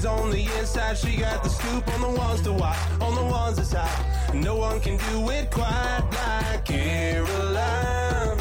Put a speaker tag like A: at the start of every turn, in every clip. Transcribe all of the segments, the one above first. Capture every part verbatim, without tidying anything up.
A: on the inside. She got the scoop on the ones to watch, on the ones that's hot. No one can do it quite like Caroline.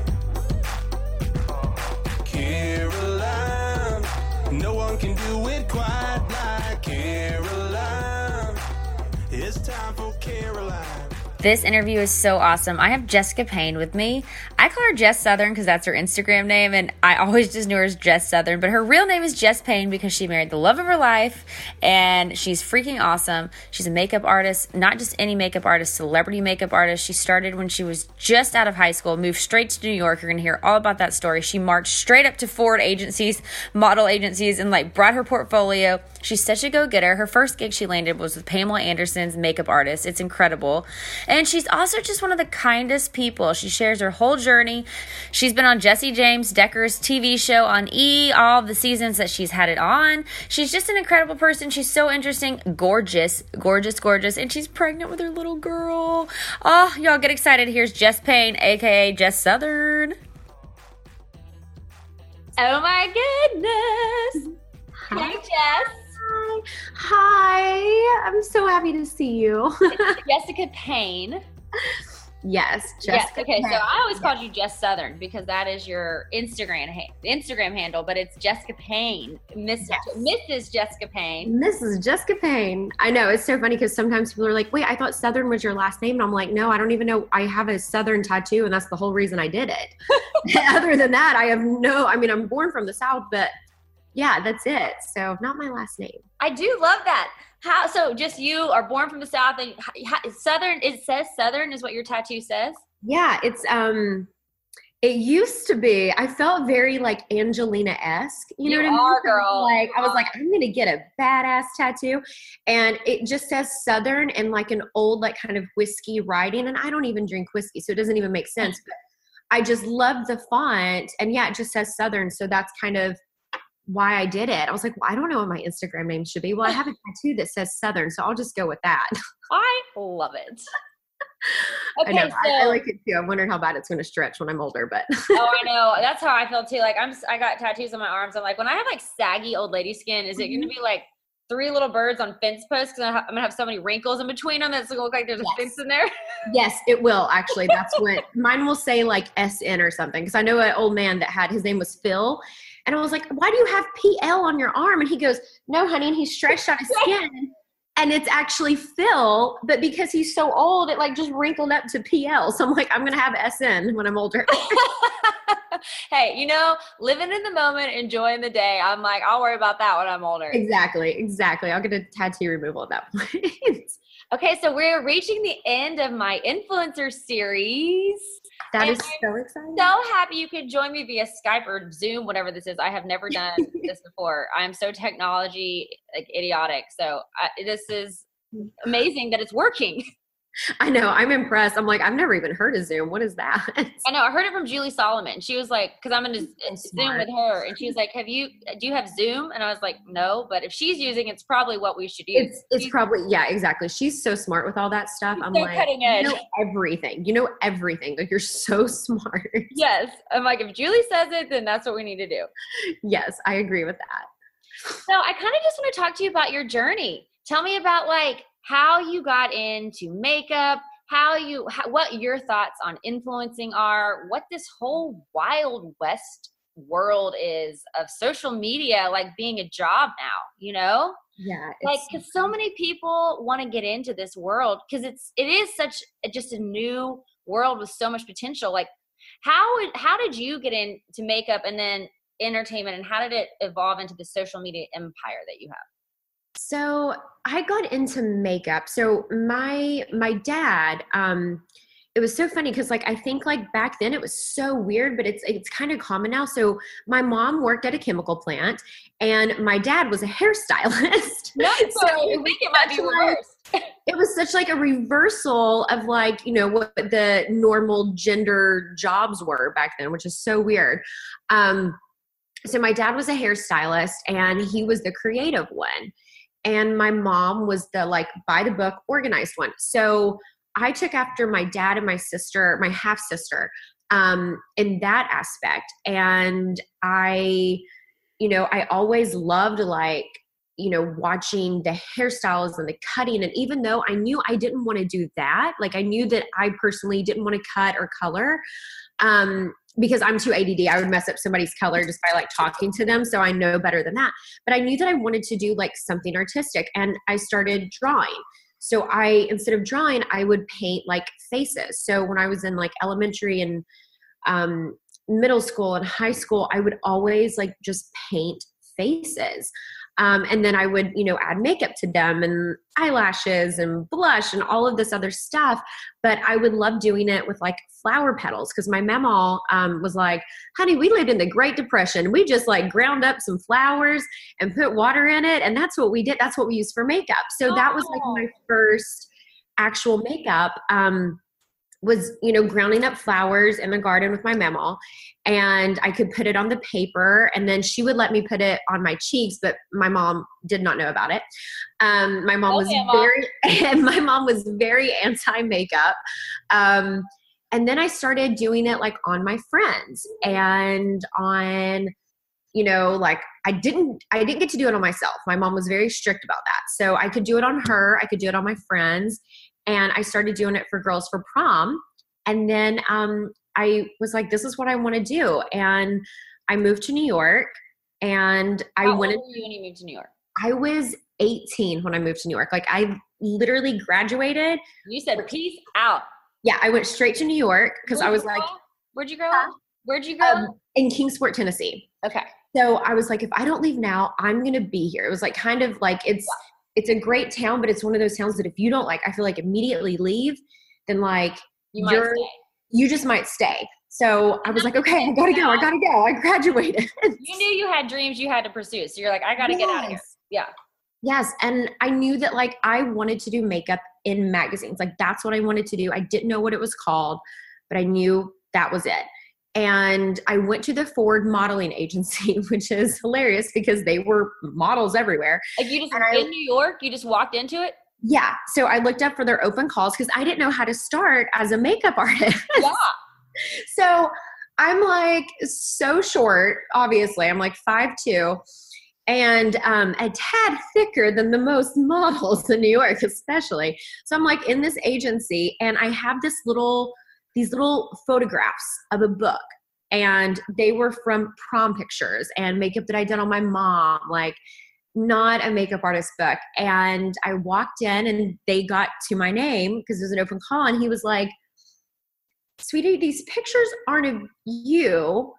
A: Caroline. No one can do it quite like Caroline. It's time for Caroline.
B: This interview is so awesome. I have Jessica Payne with me. I call her Jess Southern because that's her Instagram name, and I always just knew her as Jess Southern, but her real name is Jess Payne because she married the love of her life, and she's freaking awesome. She's a makeup artist, not just any makeup artist, celebrity makeup artist. She started when she was just out of high school, moved straight to New York. You're going to hear all about that story. She marched straight up to Ford agencies, model agencies, and like brought her portfolio. She's such a go-getter. Her first gig she landed was with Pamela Anderson's makeup artist. It's incredible. And she's also just one of the kindest people. She shares her whole journey. She's been on Jesse James Decker's T V show on E! All the seasons that she's had it on. She's just an incredible person. She's so interesting, gorgeous, gorgeous, gorgeous. And she's pregnant with her little girl. Oh, y'all get excited. Here's Jess Payne, a k a. Jess Southern. Oh my goodness.
C: Hi.
B: Hey, Jess.
C: Hi. Hi. I'm so happy to see you.
B: It's Jessica Payne.
C: Yes,
B: Jessica. Yes. Okay.
C: Payne.
B: So I always called you Jess Southern because that is your Instagram ha- Instagram handle, but it's Jessica Payne, Miss
C: Yes.
B: Missus Jessica Payne.
C: Missus Jessica Payne. I know, it's so funny because sometimes people are like, wait, I thought Southern was your last name. And I'm like, no, I don't even know. I have a Southern tattoo and that's the whole reason I did it. Other than that, I have no, I mean, I'm born from the South, but yeah, that's it. So not my last name.
B: I do love that. How so? Just you are born from the South and how, Southern. It says Southern is what your tattoo says.
C: Yeah, it's um, it used to be. I felt very like Angelina-esque. You,
B: You
C: know what I
B: are,
C: mean?
B: girl.
C: Like I was
B: You
C: like, I'm gonna get a badass tattoo, and it just says Southern and like an old like kind of whiskey writing. And I don't even drink whiskey, so it doesn't even make sense. But I just love the font, and yeah, it just says Southern. So that's kind of why I did it. I was like, well, I don't know what my Instagram name should be. Well, I have a tattoo that says Southern, so I'll just go with that.
B: I love it. Okay,
C: I know.
B: so
C: I, I like it too. I'm wondering how bad it's going to stretch when I'm older, but
B: oh, I know. That's how I feel too. Like I'm, I got tattoos on my arms. I'm like, when I have like saggy old lady skin, is it going to be like three little birds on fence posts? Because I'm going to have so many wrinkles in between them that it's going to look like there's
C: Yes.
B: a fence in there.
C: Yes, it will actually. That's what mine will say, like S N or something. Because I know an old man that had his name was Phil. And I was like, why do you have P L on your arm? And he goes, no, honey. And he stretched out his skin. And it's actually Phil. But because he's so old, it like just wrinkled up to P L. So I'm like, I'm going to have S N when I'm older.
B: Hey, you know, living in the moment, enjoying the day. I'm like, I'll worry about that when I'm older.
C: Exactly. Exactly. I'll get a tattoo removal at that point.
B: Okay, so we're reaching the end of my influencer series.
C: That
B: And
C: is so exciting.
B: So happy you could join me via Skype or Zoom, whatever this is. I have never done this before. I'm so technology like idiotic. So I, this is amazing that it's working.
C: I know. I'm impressed. I'm like, I've never even heard of Zoom. What is that?
B: I know. I heard it from Julie Solomon. She was like, because I'm in a
C: So
B: Zoom
C: smart.
B: with her, and she was like, "Have you? Do you have Zoom?" And I was like, "No, but if she's using, it's probably what we should use."
C: It's it's
B: She's
C: probably, yeah, exactly. She's so smart with all that stuff. I'm
B: so
C: like,
B: cutting edge.
C: you know everything. You know everything. Like, you're so smart.
B: Yes, I'm like, if Julie says it, then that's what we need to do.
C: Yes, I agree with that.
B: So I kind of just want to talk to you about your journey. Tell me about like how you got into makeup, how you, how, what your thoughts on influencing are, what this whole Wild West world is of social media, like being a job now, you know?
C: Yeah.
B: Like,
C: it's-
B: because so many people want to get into this world because it's, it is such a, just a new world with so much potential. Like, how would, how did you get into makeup and then entertainment, and how did it evolve into the social media empire that you have?
C: So I got into makeup. So my my dad, um, it was so funny because like I think like back then it was so weird, but it's it's kind of common now. So my mom worked at a chemical plant, and my dad was a hairstylist.
B: No,
C: So
B: I
C: it
B: think it
C: was
B: might be
C: such, like,
B: reversed.
C: it was such like a reversal of like, you know, what the normal gender jobs were back then, which is so weird. Um, so my dad was a hairstylist, and he was the creative one. And my mom was the like by the book organized one. So I took after my dad and my sister, my half sister, um, in that aspect. And I, you know, I always loved like, you know, watching the hairstyles and the cutting. And even though I knew I didn't want to do that, like I knew that I personally didn't want to cut or color, um, because I'm too A D D. I would mess up somebody's color just by like talking to them. So I know better than that. But I knew that I wanted to do like something artistic, and I started drawing. So I, instead of drawing, I would paint like faces. So when I was in like elementary and um, middle school and high school, I would always like just paint faces. Um, and then I would, you know, add makeup to them and eyelashes and blush and all of this other stuff. But I would love doing it with like flower petals, because my mama um, was like, honey, we lived in the Great Depression. We just like ground up some flowers and put water in it. And that's what we did. That's what we used for makeup. So that was like my first actual makeup. Um, was, you know, grounding up flowers in the garden with my mama, and I could put it on the paper, and then she would let me put it on my cheeks, but my mom did not know about it. Um, my mom was very, my mom was very anti-makeup. Um, and then I started doing it like on my friends and on, you know, like I didn't, I didn't get to do it on myself. My mom was very strict about that. So I could do it on her. I could do it on my friends. And I started doing it for girls for prom. And then um, I was like, this is what I want to do. And I moved to New York, and I
B: How
C: went.
B: How old were you when you moved to New York?
C: I was eighteen when I moved to New York. Like I literally graduated.
B: You said peace out.
C: Yeah, I went straight to New York because I was like,
B: up? Where'd you grow up? Where'd you grow
C: um,
B: up?
C: in Kingsport, Tennessee.
B: Okay.
C: So I was like, if I don't leave now, I'm going to be here. It was like kind of like it's. Yeah. It's a great town, but it's one of those towns that if you don't like, I feel like immediately leave, then like
B: you might
C: you're,
B: stay.
C: you just might stay. So I was like, okay, I gotta go. I gotta go. I graduated.
B: You knew you had dreams you had to pursue. So you're like, I gotta yes. get out of here. Yeah.
C: Yes. And I knew that like I wanted to do makeup in magazines. Like that's what I wanted to do. I didn't know what it was called, but I knew that was it. And I went to the Ford modeling agency, which is hilarious because they were models everywhere.
B: Like you just
C: and
B: in
C: I,
B: New York, you just walked into it?
C: Yeah. So I looked up for their open calls because I didn't know how to start as a makeup artist.
B: Yeah.
C: So I'm like so short, obviously. I'm like five two and um, a tad thicker than the most models in New York, especially. So I'm like in this agency, and I have this little these little photographs of a book, and they were from prom pictures and makeup that I did on my mom, like not a makeup artist book. And I walked in, and they got to my name because it was an open call, and he was like, sweetie, these pictures aren't of you,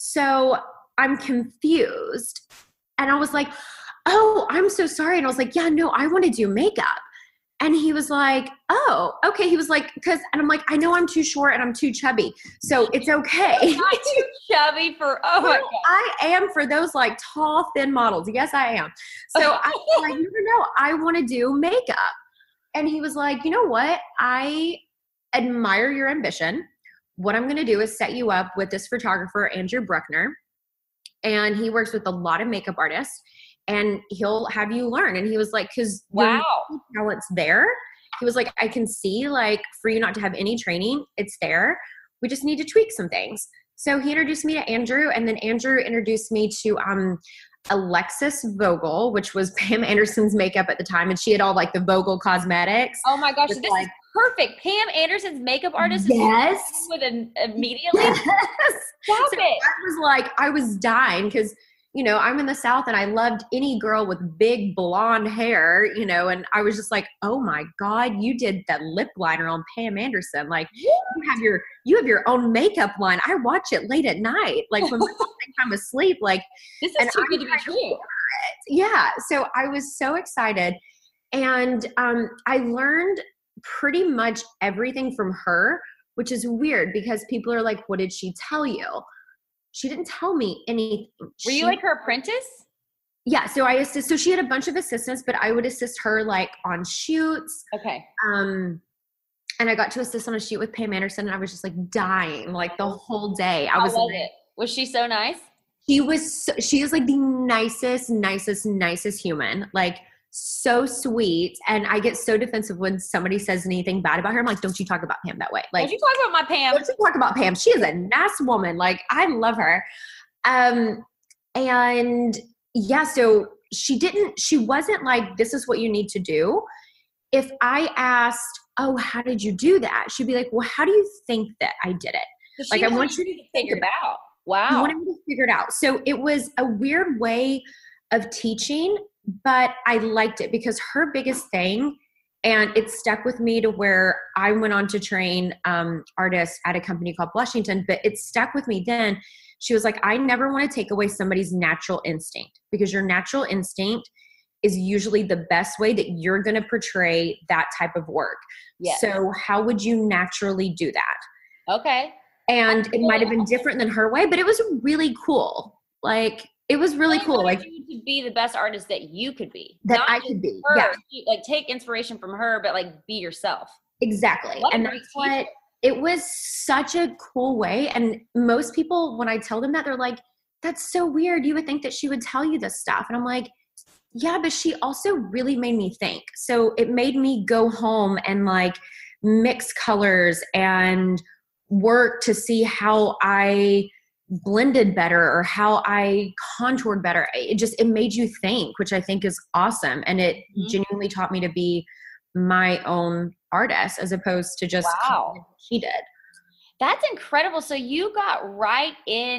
C: so I'm confused. And I was like, oh, I'm so sorry. And I was like, yeah, no, I want to do makeup. And he was like, oh, okay. He was like, because, and I'm like, I know I'm too short and I'm too chubby, so it's okay.
B: You're not too chubby for, oh my God.
C: I am for those like tall, thin models. Yes, I am. So I was like, no, no, no, I want to do makeup. And he was like, you know what? I admire your ambition. What I'm going to do is set you up with this photographer, Andrew Bruckner. And he works with a lot of makeup artists. And he'll have you learn. And he was like, because
B: wow,
C: talent's there. He was like, I can see like for you not to have any training, it's there. We just need to tweak some things. So he introduced me to Andrew, and then Andrew introduced me to um, Alexis Vogel, which was Pam Anderson's makeup at the time. And she had all like the Vogel cosmetics.
B: Oh my gosh. So this
C: like,
B: is perfect. Pam Anderson's makeup artist.
C: Yes.
B: With an immediately.
C: Yes.
B: Stop
C: so
B: it.
C: I was like, I was dying because you know, I'm in the South, and I loved any girl with big blonde hair, you know, and I was just like, oh my God, you did that lip liner on Pam Anderson. Like you have your, you have your own makeup line. I watch it late at night. Like when I'm asleep, like,
B: this is too good to be true.
C: Yeah. So I was so excited. And um, I learned pretty much everything from her, which is weird because people are like, what did she tell you? She didn't tell me anything.
B: Were
C: she,
B: you like her apprentice?
C: Yeah. So I assist, so she had a bunch of assistants, but I would assist her like on shoots.
B: Okay.
C: Um, and I got to assist on a shoot with Pam Anderson, and I was just like dying like the whole day. I
B: How
C: was,
B: was
C: like,
B: it? Was she so nice?
C: She was, so, she is like the nicest, nicest, nicest human. Like so sweet. And I get so defensive when somebody says anything bad about her. I'm like, don't you talk about Pam that way. Like,
B: don't you talk about my Pam.
C: Don't you talk about Pam. She is a nice woman. Like I love her. Um, and yeah, so she didn't, she wasn't like, this is what you need to do. If I asked, oh, how did you do that? She'd be like, well, how do you think that I did it?
B: So
C: like, I want you to
B: think about. Wow.
C: You wanted me to figure it out. So it was a weird way of teaching, but I liked it because her biggest thing, and it stuck with me to where I went on to train um, artists at a company called Blushington, but it stuck with me then. She was like, I never want to take away somebody's natural instinct, because your natural instinct is usually the best way that you're going to portray that type of work.
B: Yes.
C: So how would you naturally do that?
B: Okay.
C: And it might have been different than her way, but it was really cool. Like, it was really cool. Like,
B: you to be the best artist that you could be.
C: That I could be.
B: Her.
C: Yeah.
B: Like, take inspiration from her, but like be yourself.
C: Exactly. And that's what, it was such a cool way. And most people, when I tell them that, they're like, that's so weird. You would think that she would tell you this stuff. And I'm like, yeah, but she also really made me think. So it made me go home and like mix colors and work to see how I blended better or how I contoured better. It just, it made you think, which I think is awesome. And it mm-hmm. genuinely taught me to be my own artist as opposed to just
B: wow.
C: like she did.
B: That's incredible. So you got right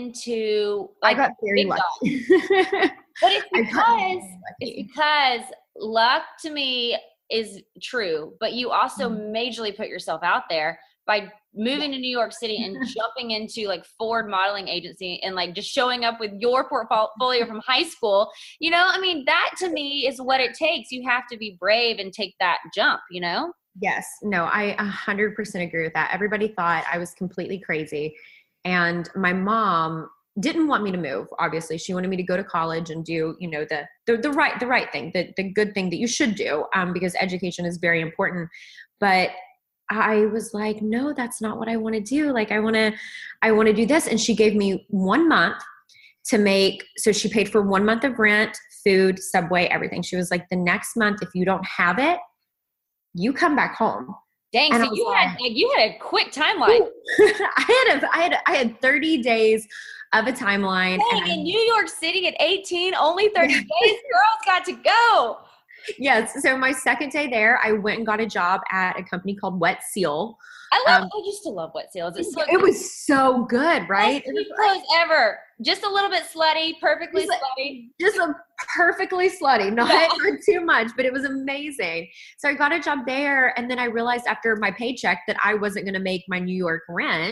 B: into like,
C: I got very lucky.
B: But it's because it's because luck to me is true, but you also mm-hmm. majorly put yourself out there by moving to New York City and jumping into like Ford Modeling Agency and like just showing up with your portfolio from high school. You know, I mean, that to me is what it takes. You have to be brave and take that jump, you know?
C: Yes. No, I a hundred percent agree with that. Everybody thought I was completely crazy. And my mom didn't want me to move. Obviously, she wanted me to go to college and do, you know, the, the, the right, the right thing, the, the good thing that you should do, um, because education is very important. But I was like, no, that's not what I want to do. Like, I want to, I want to do this. And she gave me one month to make, so she paid for one month of rent, food, Subway, everything. She was like, the next month, if you don't have it, you come back home.
B: Dang,
C: and
B: so you had, like, you had a quick timeline.
C: I had a, I had, I had thirty days of a timeline.
B: Dang, in I, New York City at eighteen, only thirty days, girls got to go.
C: Yes. So my second day there, I went and got a job at a company called Wet Seal.
B: I love, um, I used to love Wet Seal. It, so
C: it was so good, right?
B: Best clothes ever. Just a little bit slutty, perfectly
C: just
B: slutty.
C: Just a perfectly slutty, not, yeah. not too much, but it was amazing. So I got a job there, and then I realized after my paycheck that I wasn't going to make my New York rent.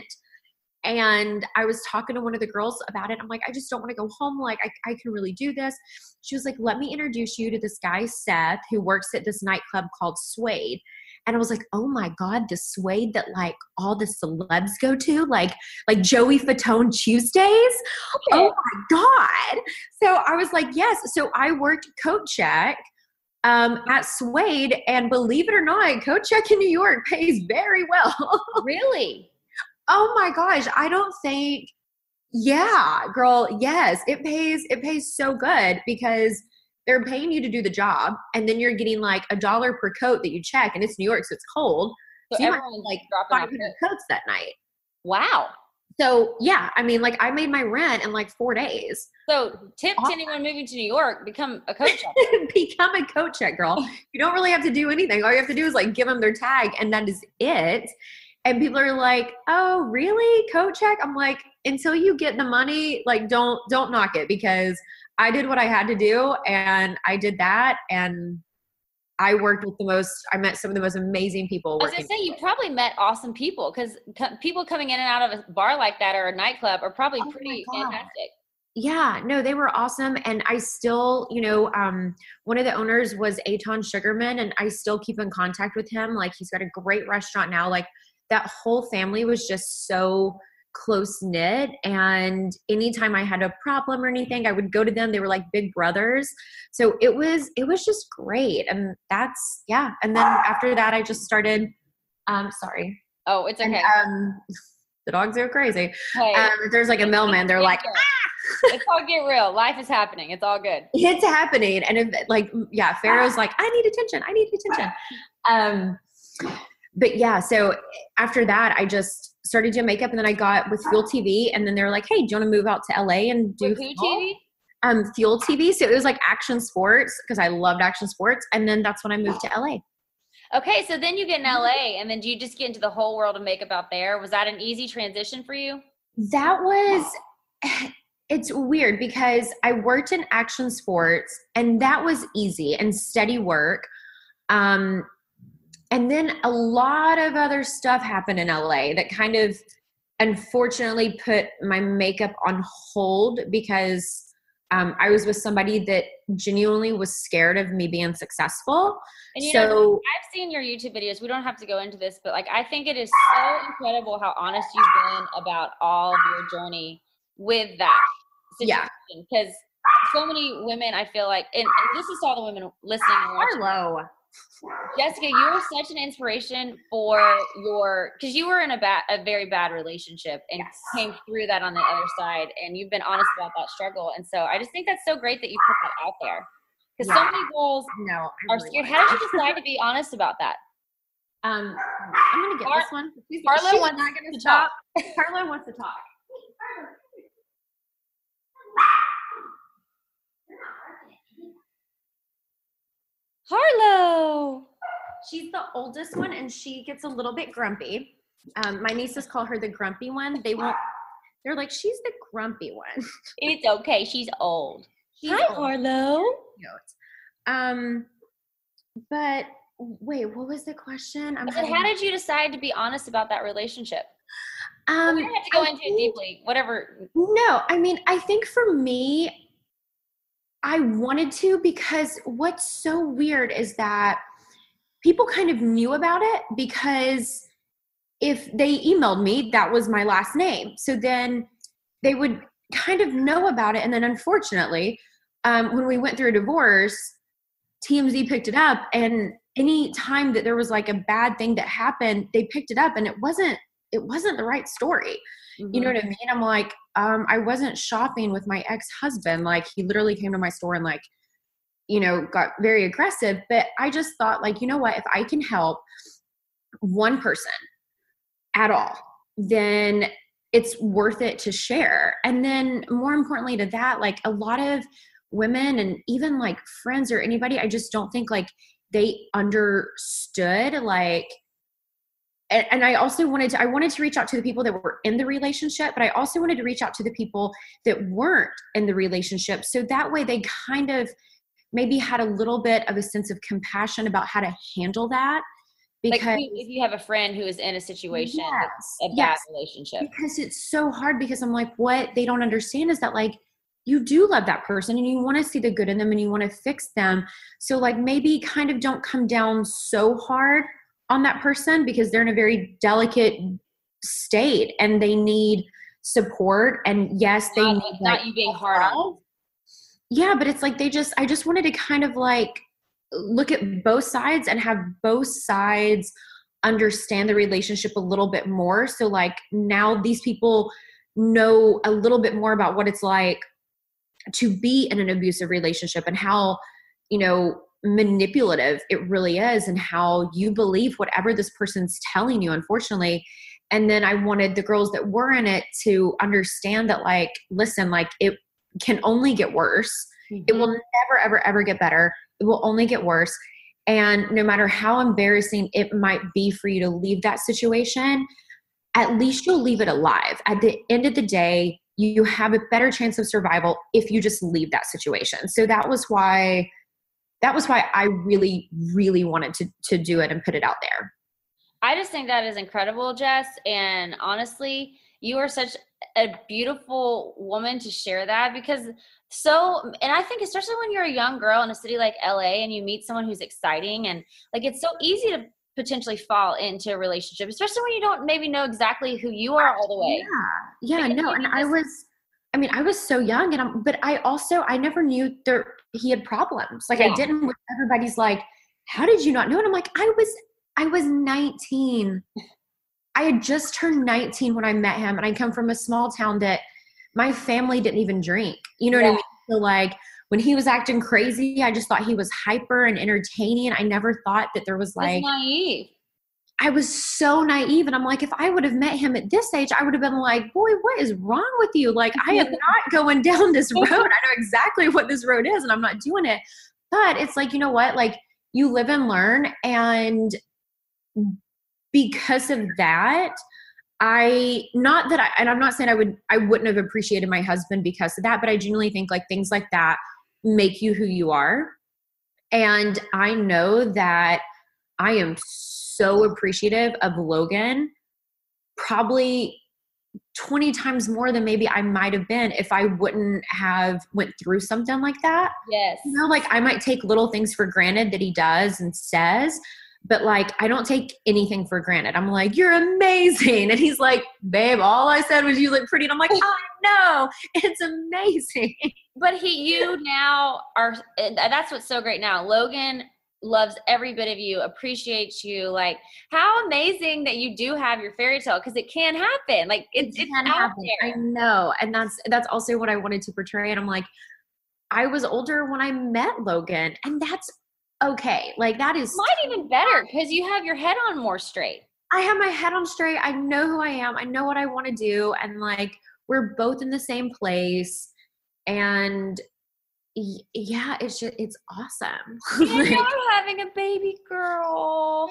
C: And I was talking to one of the girls about it. I'm like, I just don't want to go home. Like, I, I can really do this. She was like, let me introduce you to this guy, Seth, who works at this nightclub called Suede. And I was like, oh my God, the Suede that like all the celebs go to, like, like Joey Fatone Tuesdays. Okay. Oh my God. So I was like, yes. So I worked coat check um, at Suede, and believe it or not, coat check in New York pays very well.
B: Really?
C: Oh my gosh. I don't think, yeah, girl. Yes. It pays, it pays so good because they're paying you to do the job, and then you're getting like a dollar per coat that you check, and it's New York, so it's cold.
B: So,
C: so you
B: everyone's
C: might, like
B: dropping
C: five hundred coats that night.
B: Wow.
C: So yeah, I mean, like I made my rent in like four days.
B: So tip awesome. To anyone moving to New York, become a coat check.
C: Become a coat check, girl. You don't really have to do anything. All you have to do is like give them their tag, and that is it. And people are like, oh, really? Coat check? I'm like, until you get the money, like don't don't knock it, because I did what I had to do, and I did that, and I worked with the most, I met some of the most amazing people.
B: I was going to say, you probably met awesome people, because co- people coming in and out of a bar like that or a nightclub are probably oh pretty fantastic.
C: Yeah, no, they were awesome. And I still, you know, um, one of the owners was Eitan Sugarman, and I still keep in contact with him. Like, he's got a great restaurant now. Like, that whole family was just so close knit, and anytime I had a problem or anything, I would go to them. They were like big brothers. So it was, it was just great. And that's, yeah. And then after that, I just started, um, sorry.
B: Oh, it's okay.
C: And, um, the dogs are crazy.
B: Hey,
C: um, there's like a mailman. They're like, ah!
B: It's all get real. Life is happening. It's all good.
C: It's happening. And if, like, yeah, Pharaoh's like, I need attention. I need attention. Um, but yeah, so after that, I just started doing makeup, and then I got with Fuel T V, and then they were like, hey, do you want to move out to L A and do
B: With who T V?
C: um, Fuel T V. So it was like action sports because I loved action sports. And then that's when I moved to L A.
B: Okay, so then you get in L A, and then do you just get into the whole world of makeup out there? Was that an easy transition for you?
C: That was, it's weird because I worked in action sports, and that was easy and steady work. Um, and then a lot of other stuff happened in L A that kind of unfortunately put my makeup on hold because um, I was with somebody that genuinely was scared of me being successful.
B: And you
C: so
B: know, I've seen your YouTube videos. We don't have to go into this, but like, I think it is so incredible how honest you've been about all of your journey with that situation.
C: Yeah.
B: Because so many women, I feel like, and, and this is to all the women listening and watching.
C: Hello.
B: Jessica, you are such an inspiration for your, because you were in a bad, a very bad relationship and
C: Yes.
B: came through that on the other side, and you've been honest about that struggle. And so I just think that's so great that you put that out there, because
C: Yeah.
B: so many girls
C: No, I
B: are
C: really
B: scared.
C: wanted
B: How did
C: to.
B: you decide to be honest about that?
C: Um, I'm gonna get
B: Har-
C: this one. She's,
B: Harlow
C: she's
B: wants
C: not gonna
B: to
C: stop. Harlow wants to talk.
B: Harlow.
C: She's the oldest one, and she gets a little bit grumpy. Um, my nieces call her the grumpy one. They won't. They're like, she's the grumpy one.
B: It's okay. She's old.
C: She's
B: Hi,
C: old.
B: Harlow.
C: Um, but wait, what was the question? I'm
B: I said,
C: having-
B: how did you decide to be honest about that relationship?
C: um,
B: We don't have to go
C: I
B: into it
C: think-
B: deeply. Whatever.
C: No, I mean, I think for me, I wanted to, because what's so weird is that people kind of knew about it, because if they emailed me, that was my last name. So then they would kind of know about it. And then unfortunately, um, when we went through a divorce, T M Z picked it up, and any time that there was like a bad thing that happened, they picked it up, and it wasn't, it wasn't the right story.
B: Mm-hmm.
C: You know what I mean? I'm like, um, I wasn't shopping with my ex-husband. Like, he literally came to my store and like, you know, got very aggressive. But I just thought, like, you know what, if I can help one person at all, then it's worth it to share. And then more importantly to that, like, a lot of women and even like friends or anybody, I just don't think like they understood, like, and, and I also wanted to, I wanted to reach out to the people that were in the relationship, but I also wanted to reach out to the people that weren't in the relationship. So that way they kind of maybe had a little bit of a sense of compassion about how to handle that. Because
B: Like if you, if you have a friend who is in a situation,
C: yes,
B: that's a bad
C: yes,
B: relationship.
C: because it's so hard, because I'm like, what they don't understand is that like, you do love that person and you want to see the good in them and you want to fix them. So like, maybe kind of don't come down so hard on that person, because they're in a very delicate state and they need support. And yes, they
B: Not,
C: need
B: not
C: like,
B: you being hard on them.
C: yeah, but it's like, they just, I just wanted to kind of like look at both sides and have both sides understand the relationship a little bit more. So like, now these people know a little bit more about what it's like to be in an abusive relationship and how, you know, manipulative it really is, and how you believe whatever this person's telling you, unfortunately. And then I wanted the girls that were in it to understand that, like, listen, like, it can only get worse.
B: Mm-hmm.
C: It will never, ever, ever get better. It will only get worse. And no matter how embarrassing it might be for you to leave that situation, at least you'll leave it alive. At the end of the day, you have a better chance of survival if you just leave that situation. So that was why, that was why I really, really wanted to, to do it and put it out there.
B: I just think that is incredible, Jess. And honestly, you are such a beautiful woman to share that, because so, and I think especially when you're a young girl in a city like L A and you meet someone who's exciting, and like, it's so easy to potentially fall into a relationship, especially when you don't maybe know exactly who you are all the way.
C: Yeah. Yeah,
B: Because
C: no.
B: you
C: And
B: just-
C: I was, I mean, I was so young, and I'm, but I also, I never knew there, he had problems. Like,
B: Yeah.
C: I didn't, everybody's like, how did you not know? And I'm like, I was, I was nineteen. I had just turned nineteen when I met him, and I come from a small town that my family didn't even drink. You know
B: Yeah.
C: what I mean? So like, when he was acting crazy, I just thought he was hyper and entertaining. I never thought that there was like,
B: It's naive.
C: I was so naive. And I'm like, if I would have met him at this age, I would have been like, boy, what is wrong with you? Like, I am not going down this road. I know exactly what this road is and I'm not doing it. But it's like, you know what? Like, you live and learn. And because of that, I, not that I, and I'm not saying I would, I wouldn't have appreciated my husband because of that, but I genuinely think like things like that make you who you are. And I know that I am so appreciative of Logan, probably twenty times more than maybe I might have been if I wouldn't have went through something like that.
B: Yes.
C: You know, like I might take little things for granted that he does and says, but like, I don't take anything for granted. I'm like, you're amazing. And he's like, babe, all I said was you look pretty. And I'm like, I know, it's amazing.
B: But he, you now are, that's what's so great now. Logan loves every bit of you, appreciates you. Like, how amazing that you do have your fairy tale, because it can happen. Like, it, it
C: can happen. I know. And that's, that's also what I wanted to portray. And I'm like, I was older when I met Logan, and that's okay. Like, that is
B: might even better because you have your head on more straight.
C: I have my head on straight. I know who I am. I know what I want to do. And like, we're both in the same place. And yeah, it's just, it's awesome.
B: And like, I'm having a baby girl.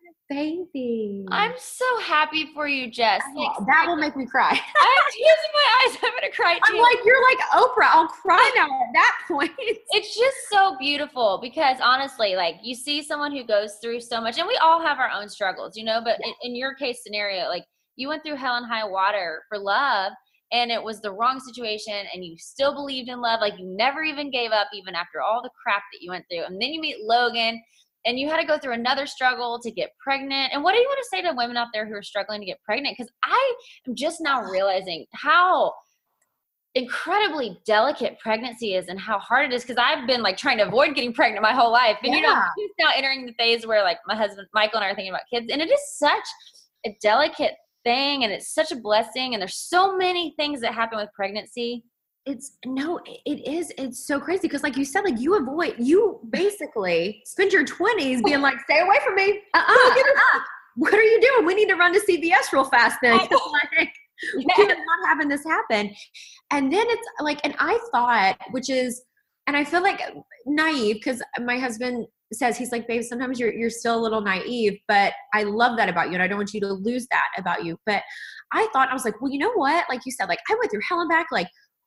C: Baby.
B: I'm so happy for you, Jess.
C: Like, that will make me cry.
B: I have tears in my eyes. I'm going to cry too.
C: I'm like, you're like Oprah. I'll cry now at that point.
B: It's just so beautiful because honestly, like, you see someone who goes through so much, and we all have our own struggles, you know, but yeah. in, in your case scenario, like, you went through hell and high water for love, and it was the wrong situation, and you still believed in love. Like, you never even gave up, even after all the crap that you went through. And then you meet Logan, and you had to go through another struggle to get pregnant. And what do you want to say to women out there who are struggling to get pregnant? Because I am just now realizing how incredibly delicate pregnancy is and how hard it is. Because I've been like trying to avoid getting pregnant my whole life. And, yeah. you know, I'm now entering the phase where like my husband, Michael, and I are thinking about kids. And it is such a delicate thing, and it's such a blessing. And there's so many things that happen with pregnancy.
C: It's no, it is. It's so crazy. Cause like you said, like you avoid, you basically spend your twenties being like, stay away from me. Uh-uh, uh-uh. What are you doing? We need to run to C V S real fast then. Like, we're not having this happen. And then it's like, and I thought, which is, and I feel like naive, cause my husband says, he's like, babe, sometimes you're, you're still a little naive, but I love that about you. And I don't want you to lose that about you. But I thought, I was like, well, you know what? Like you said, like I went through hell and back, like,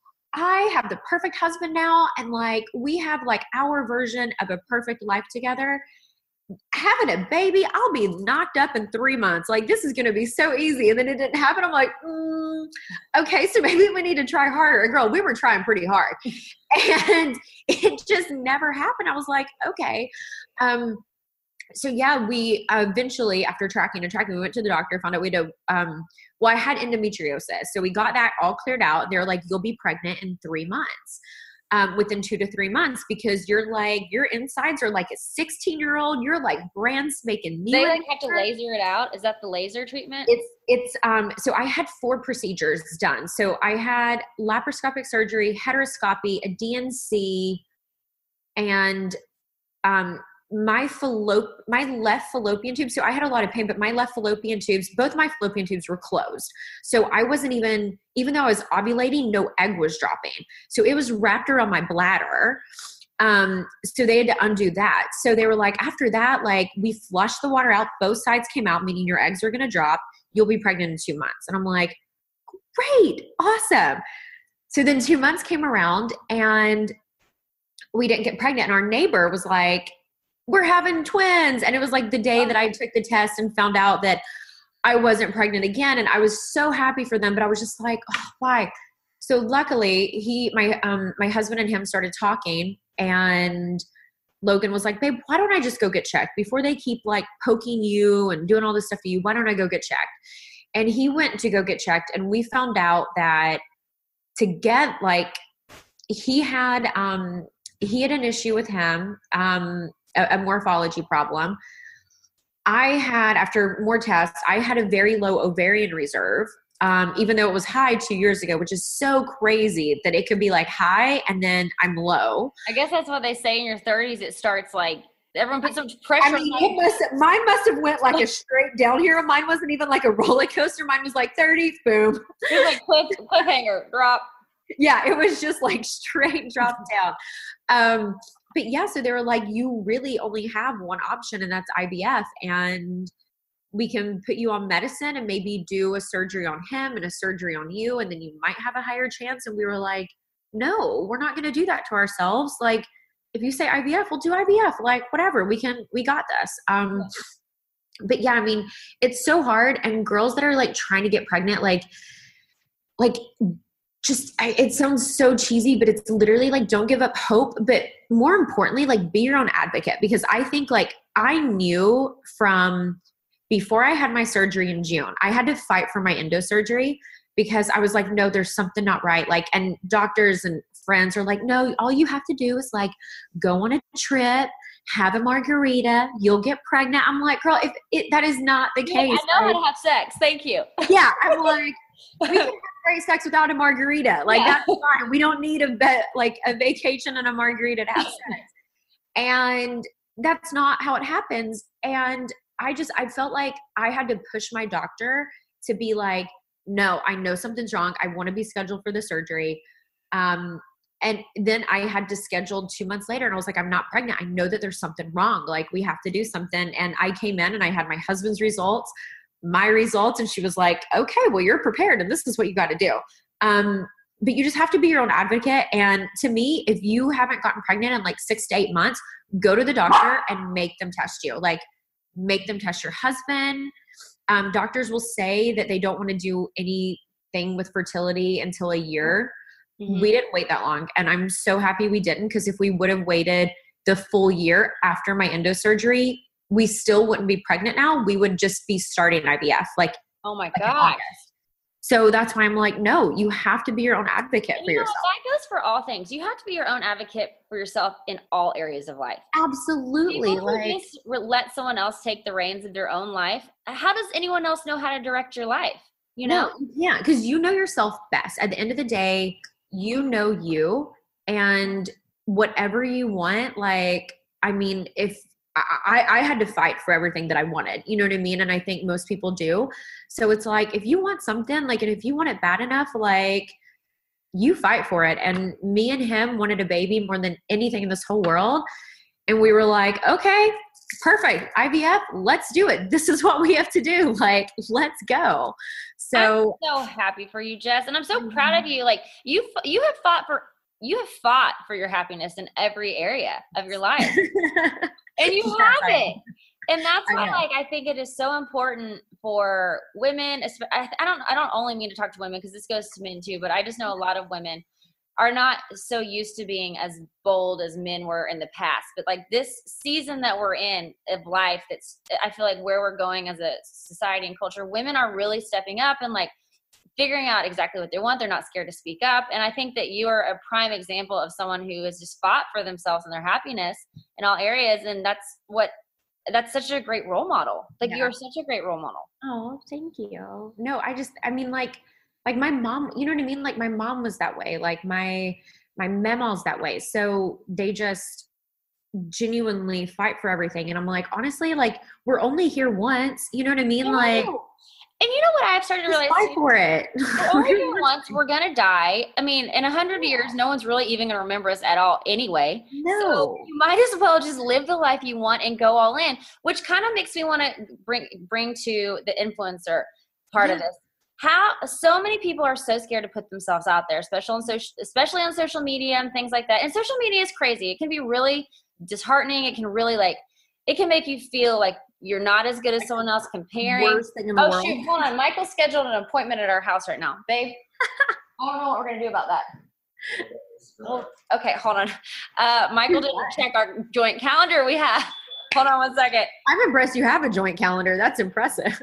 C: I have the perfect husband now. And like, we have like our version of a perfect life together. Having a baby, I'll be knocked up in three months. Like, this is going to be so easy. And then it didn't happen. I'm like, mm, okay, so maybe we need to try harder. Girl, we were trying pretty hard. And it just never happened. I was like, okay. Um, so yeah, we eventually, after tracking and tracking, we went to the doctor, found out we had a, um, well, I had endometriosis. So we got that all cleared out. They're like, you'll be pregnant in three months, um, within two to three months, because you're like, your insides are like a sixteen year old. You're like brand spanking new.
B: They like have to laser it out. Is that the laser treatment?
C: It's, it's, um, so I had four procedures done. So I had laparoscopic surgery, heteroscopy, a D N C, and, um, my fallop, my left fallopian tube. So I had a lot of pain, but my left fallopian tubes, both my fallopian tubes were closed. So I wasn't even, even though I was ovulating, no egg was dropping. So it was wrapped around my bladder. Um, so they had to undo that. So they were like, after that, like we flushed the water out, both sides came out, meaning your eggs are going to drop. You'll be pregnant in two months. And I'm like, great, awesome. So then two months came around and we didn't get pregnant. And our neighbor was like, we're having twins. And it was like the day that I took the test and found out that I wasn't pregnant again. And I was so happy for them, but I was just like, oh, why? So luckily he, my, um, my husband and him started talking, and Logan was like, babe, why don't I just go get checked before they keep like poking you and doing all this stuff for you? Why don't I go get checked? And he went to go get checked. And we found out that to get like, he had, um, he had an issue with him, um, a morphology problem. I had, after more tests, I had a very low ovarian reserve, um, even though it was high two years ago, which is so crazy that it could be like high and then I'm low.
B: I guess that's what they say in your thirties. It starts like everyone put so much pressure
C: I mean,
B: on
C: it must, mine must have went like a straight down here. Mine wasn't even like a roller coaster. Mine was like thirty, boom.
B: It was like cliff, cliffhanger, drop.
C: Yeah, it was just like straight drop down. Um, but yeah, so they were like, you really only have one option, and that's I V F. And we can put you on medicine and maybe do a surgery on him and a surgery on you, and then you might have a higher chance. And we were like, no, we're not going to do that to ourselves. Like, if you say I V F, we'll do I V F. Like, whatever, we can, we got this. Um, but yeah, I mean, it's so hard. And girls that are like trying to get pregnant, like, like just, I, it sounds so cheesy, but it's literally like, don't give up hope. But more importantly, like, be your own advocate, because I think like I knew from before I had my surgery in June, I had to fight for my endo surgery because I was like, no, there's something not right. Like, and doctors and friends are like, no, all you have to do is like go on a trip, have a margarita, you'll get pregnant. I'm like, girl, if it, that is not the
B: Yeah,
C: case.
B: I know
C: like,
B: how to have sex. Thank you.
C: yeah. I'm like, we can have great sex without a margarita. Like,
B: Yeah.
C: that's fine. We don't need a be- like a vacation and a margarita to have sex. And that's not how it happens. And I just, I felt like I had to push my doctor to be like, no, I know something's wrong. I want to be scheduled for the surgery. Um, and then I had to schedule two months later, and I was like, I'm not pregnant. I know that there's something wrong. Like, we have to do something. And I came in and I had my husband's results, my results. And she was like, okay, well, you're prepared and this is what you got to do. Um, but you just have to be your own advocate. And to me, if you haven't gotten pregnant in like six to eight months, go to the doctor and make them test you. Like, make them test your husband. Um, doctors will say that they don't want to do anything with fertility until a year. Mm-hmm. We didn't wait that long. And I'm so happy we didn't, because if we would have waited the full year after my endo surgery, we still wouldn't be pregnant now. We would just be starting I V F. Like,
B: oh my
C: like
B: God.
C: So that's why I'm like, no, you have to be your own advocate
B: and
C: for
B: you know,
C: yourself.
B: That goes for all things. You have to be your own advocate for yourself in all areas of life.
C: Absolutely.
B: People who
C: like,
B: just let someone else take the reins of their own life. How does anyone else know how to direct your life? You know?
C: No, yeah, because you know yourself best. At the end of the day, you know you, and whatever you want. Like, I mean, if I, I had to fight for everything that I wanted, you know what I mean? And I think most people do. So it's like, if you want something, like, and if you want it bad enough, like, you fight for it. And me and him wanted a baby more than anything in this whole world. And we were like, okay, perfect. I V F, let's do it. This is what we have to do. Like, let's go. So
B: I'm so happy for you, Jess. And I'm so proud of you. Like, you, you have fought for, you have fought for your happiness in every area of your life. And you
C: yeah,
B: have
C: right.
B: it. And that's why,
C: I
B: like, I think it is so important for women. I, I don't, I don't only mean to talk to women, because this goes to men too, but I just know a lot of women are not so used to being as bold as men were in the past. But like, this season that we're in of life, that's, I feel like where we're going as a society and culture, women are really stepping up and like figuring out exactly what they want. They're not scared to speak up. And I think that you are a prime example of someone who has just fought for themselves and their happiness in all areas. And that's what, that's such a great role model. Like,
C: Yeah.
B: you're such a great role model.
C: Oh, thank you. No, I just, I mean, like, like my mom, you know what I mean? Like, my mom was that way. Like, my, my mama's that way. So they just genuinely fight for everything. And I'm like, honestly, like, we're only here once, you know what I mean? Like,
B: and you know what I've started to
C: just
B: realize
C: fight
B: too?
C: for it.
B: We're only here once. We're going to die. I mean, in a hundred years, no one's really even going to remember us at all anyway.
C: No.
B: So you might as well just live the life you want and go all in, which kind of makes me want to bring, bring to the influencer part
C: Yeah.
B: of this. How so many people are so scared to put themselves out there, especially on social, especially on social media and things like that. And social media is crazy. It can be really disheartening. It can really like, it can make you feel like you're not as good as someone else comparing.
C: Worst thing in the
B: oh
C: world.
B: shoot, hold on. Michael scheduled an appointment at our house right now. Babe, I don't know what we're going to do about that. Oh, okay, hold on. Uh, Michael didn't check our joint calendar we have. Hold on one second.
C: I'm impressed you have a joint calendar. That's impressive.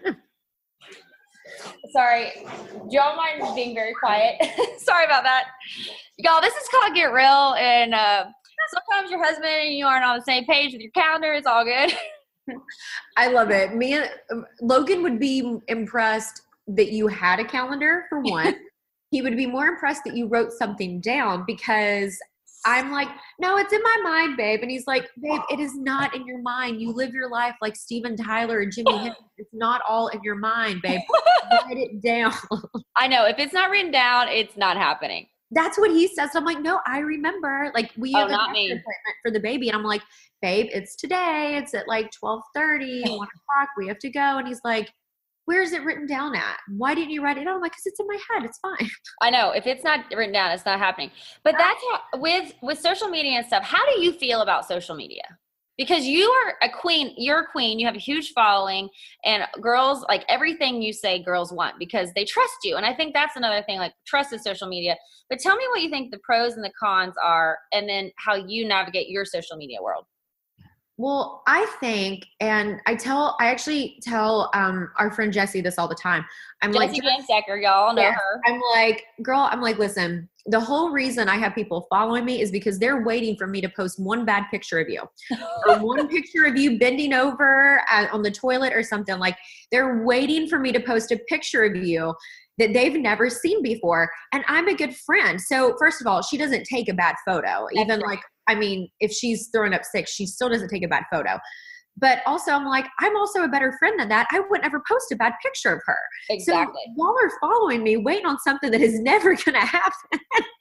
B: Sorry. Do y'all mind being very quiet? Sorry about that. Y'all, this is called Get Real, and uh, sometimes your husband and you aren't on the same page with your calendar. It's all good.
C: I love it. Me and um, Logan would be impressed that you had a calendar, for one. He would be more impressed that you wrote something down, because I'm like, no, it's in my mind, babe. And he's like, babe, it is not in your mind. You live your life like Steven Tyler and Jimi Hendrix. It's not all in your mind, babe. Write it down.
B: I know. If it's not written down, it's not happening.
C: That's what he says. I'm like, no, I remember. Like, we have
B: oh,
C: a
B: not me.
C: appointment for the baby. And I'm like, babe, it's today. It's at like twelve thirty, one o'clock. We have to go. And he's like, where is it written down at? Why didn't you write it down? I'm like, because it's in my head. It's fine.
B: I know. If it's not written down, it's not happening. But that's how, with with social media and stuff, how do you feel about social media? Because you are a queen. You're a queen. You have a huge following. And girls, like everything you say, girls want because they trust you. And I think that's another thing, like trust in social media. But tell me what you think the pros and the cons are and then how you navigate your social media world.
C: Well, I think, and I tell, I actually tell um, our friend Jessie this all the time. I'm
B: Jessie
C: like,
B: Vansacker, y'all know
C: yeah,
B: her.
C: I'm like, girl, I'm like, listen, the whole reason I have people following me is because they're waiting for me to post one bad picture of you or one picture of you bending over at, on the toilet or something. Like they're waiting for me to post a picture of you that they've never seen before. And I'm a good friend. So first of all, she doesn't take a bad photo.
B: That's
C: Even
B: right.
C: like, I mean, if she's throwing up six, she still doesn't take a bad photo. But also I'm like, I'm also a better friend than that. I would never post a bad picture of her.
B: Exactly.
C: So y'all are following me, waiting on something that is never going to happen.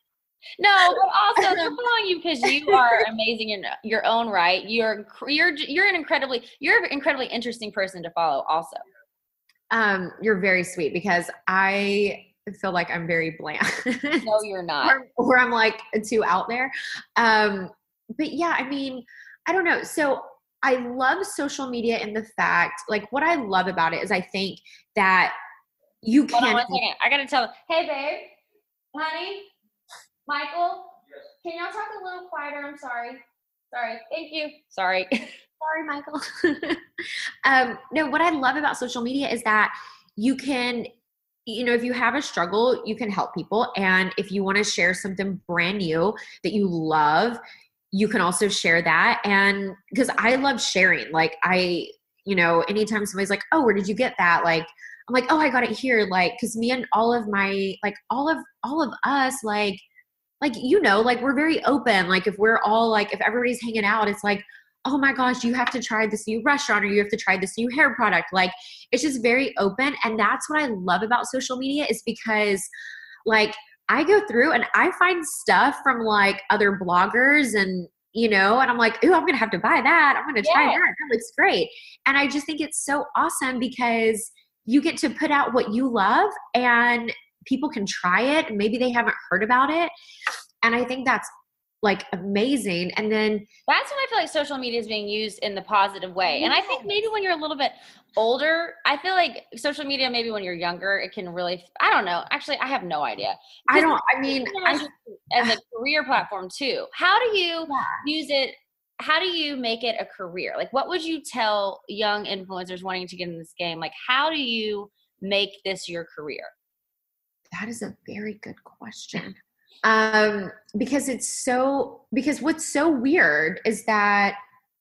B: No, but also they're following you because you are amazing in your own right. You're you're you're an incredibly you're an incredibly interesting person to follow. Also,
C: um, you're very sweet because I feel like I'm very bland.
B: No, you're not.
C: Where, where I'm like too out there. Um, but yeah, I mean, I don't know. So I love social media in the fact, like what I love about it is I think that you
B: Hold on
C: can.
B: one second. I gotta tell. Hey, babe, honey, Michael, can y'all talk a little quieter? I'm sorry. Sorry. Thank you. Sorry.
C: Sorry, Michael. um, no, what I love about social media is that you can, you know, if you have a struggle, you can help people. And if you want to share something brand new that you love, you can also share that. And because I love sharing, like I, you know, anytime somebody's like, oh, where did you get that? Like, I'm like, oh, I got it here. Like, cause me and all of my, like all of, all of us, like, like, you know, like we're very open. Like if we're all like, if everybody's hanging out, it's like, oh my gosh, you have to try this new restaurant or you have to try this new hair product. Like it's just very open. And that's what I love about social media is because like I go through and I find stuff from like other bloggers and, you know, and I'm like, ooh, I'm going to have to buy that. I'm going to try
B: Yeah.
C: that. That looks great. And I just think it's so awesome because you get to put out what you love and people can try it and maybe they haven't heard about it. And I think that's like amazing. And then
B: That's when I feel like social media is being used in the positive way. And I think maybe when you're a little bit older, I feel like social media, maybe when you're younger, it can really, I don't know. Actually, I have no idea.
C: I don't, I mean, I,
B: as a career platform too, how do you
C: yeah.
B: use it? How do you make it a career? Like, what would you tell young influencers wanting to get in this game? Like, how do you make this your career?
C: That is a very good question. Um, because it's so, because what's so weird is that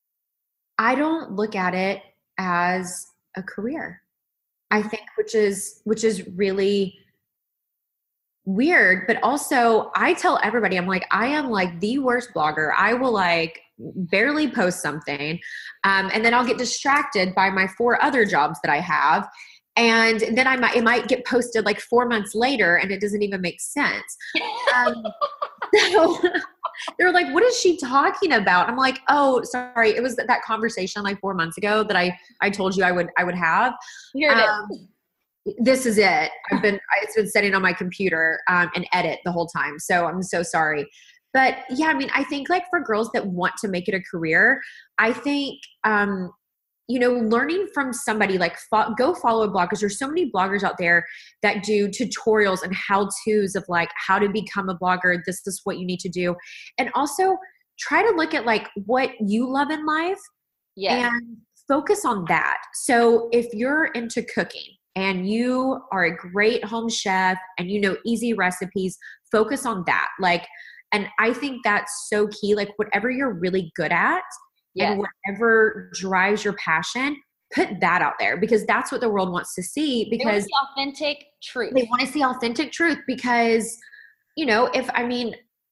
C: I don't look at it as a career. I think, which is, which is really weird, but also I tell everybody, I'm like, I am like the worst blogger. I will like barely post something. Um, and then I'll get distracted by my four other jobs that I have. And then I might, it might get posted like four months later and it doesn't even make sense. Um, so they're like, what is she talking about? I'm like, oh, sorry. It was that conversation like four months ago that I, I told you I would, I would have.
B: Here it
C: um,
B: is.
C: This is it. I've been, it's been sitting on my computer um, and edit the whole time. So I'm so sorry. But yeah, I mean, I think like for girls that want to make it a career, I think, um, you know, learning from somebody like fo- go follow a blog because there's so many bloggers out there that do tutorials and how-tos of like how to become a blogger. This is what you need to do. And also try to look at like what you love in life
B: Yes.
C: and focus on that. So if you're into cooking and you are a great home chef and you know easy recipes, focus on that. Like, and I think that's so key. Like whatever you're really good at,
B: Yes.
C: and whatever drives your passion, put that out there because that's what the world wants to see because
B: they want the authentic truth.
C: They want to see authentic truth because, you know, if, I mean,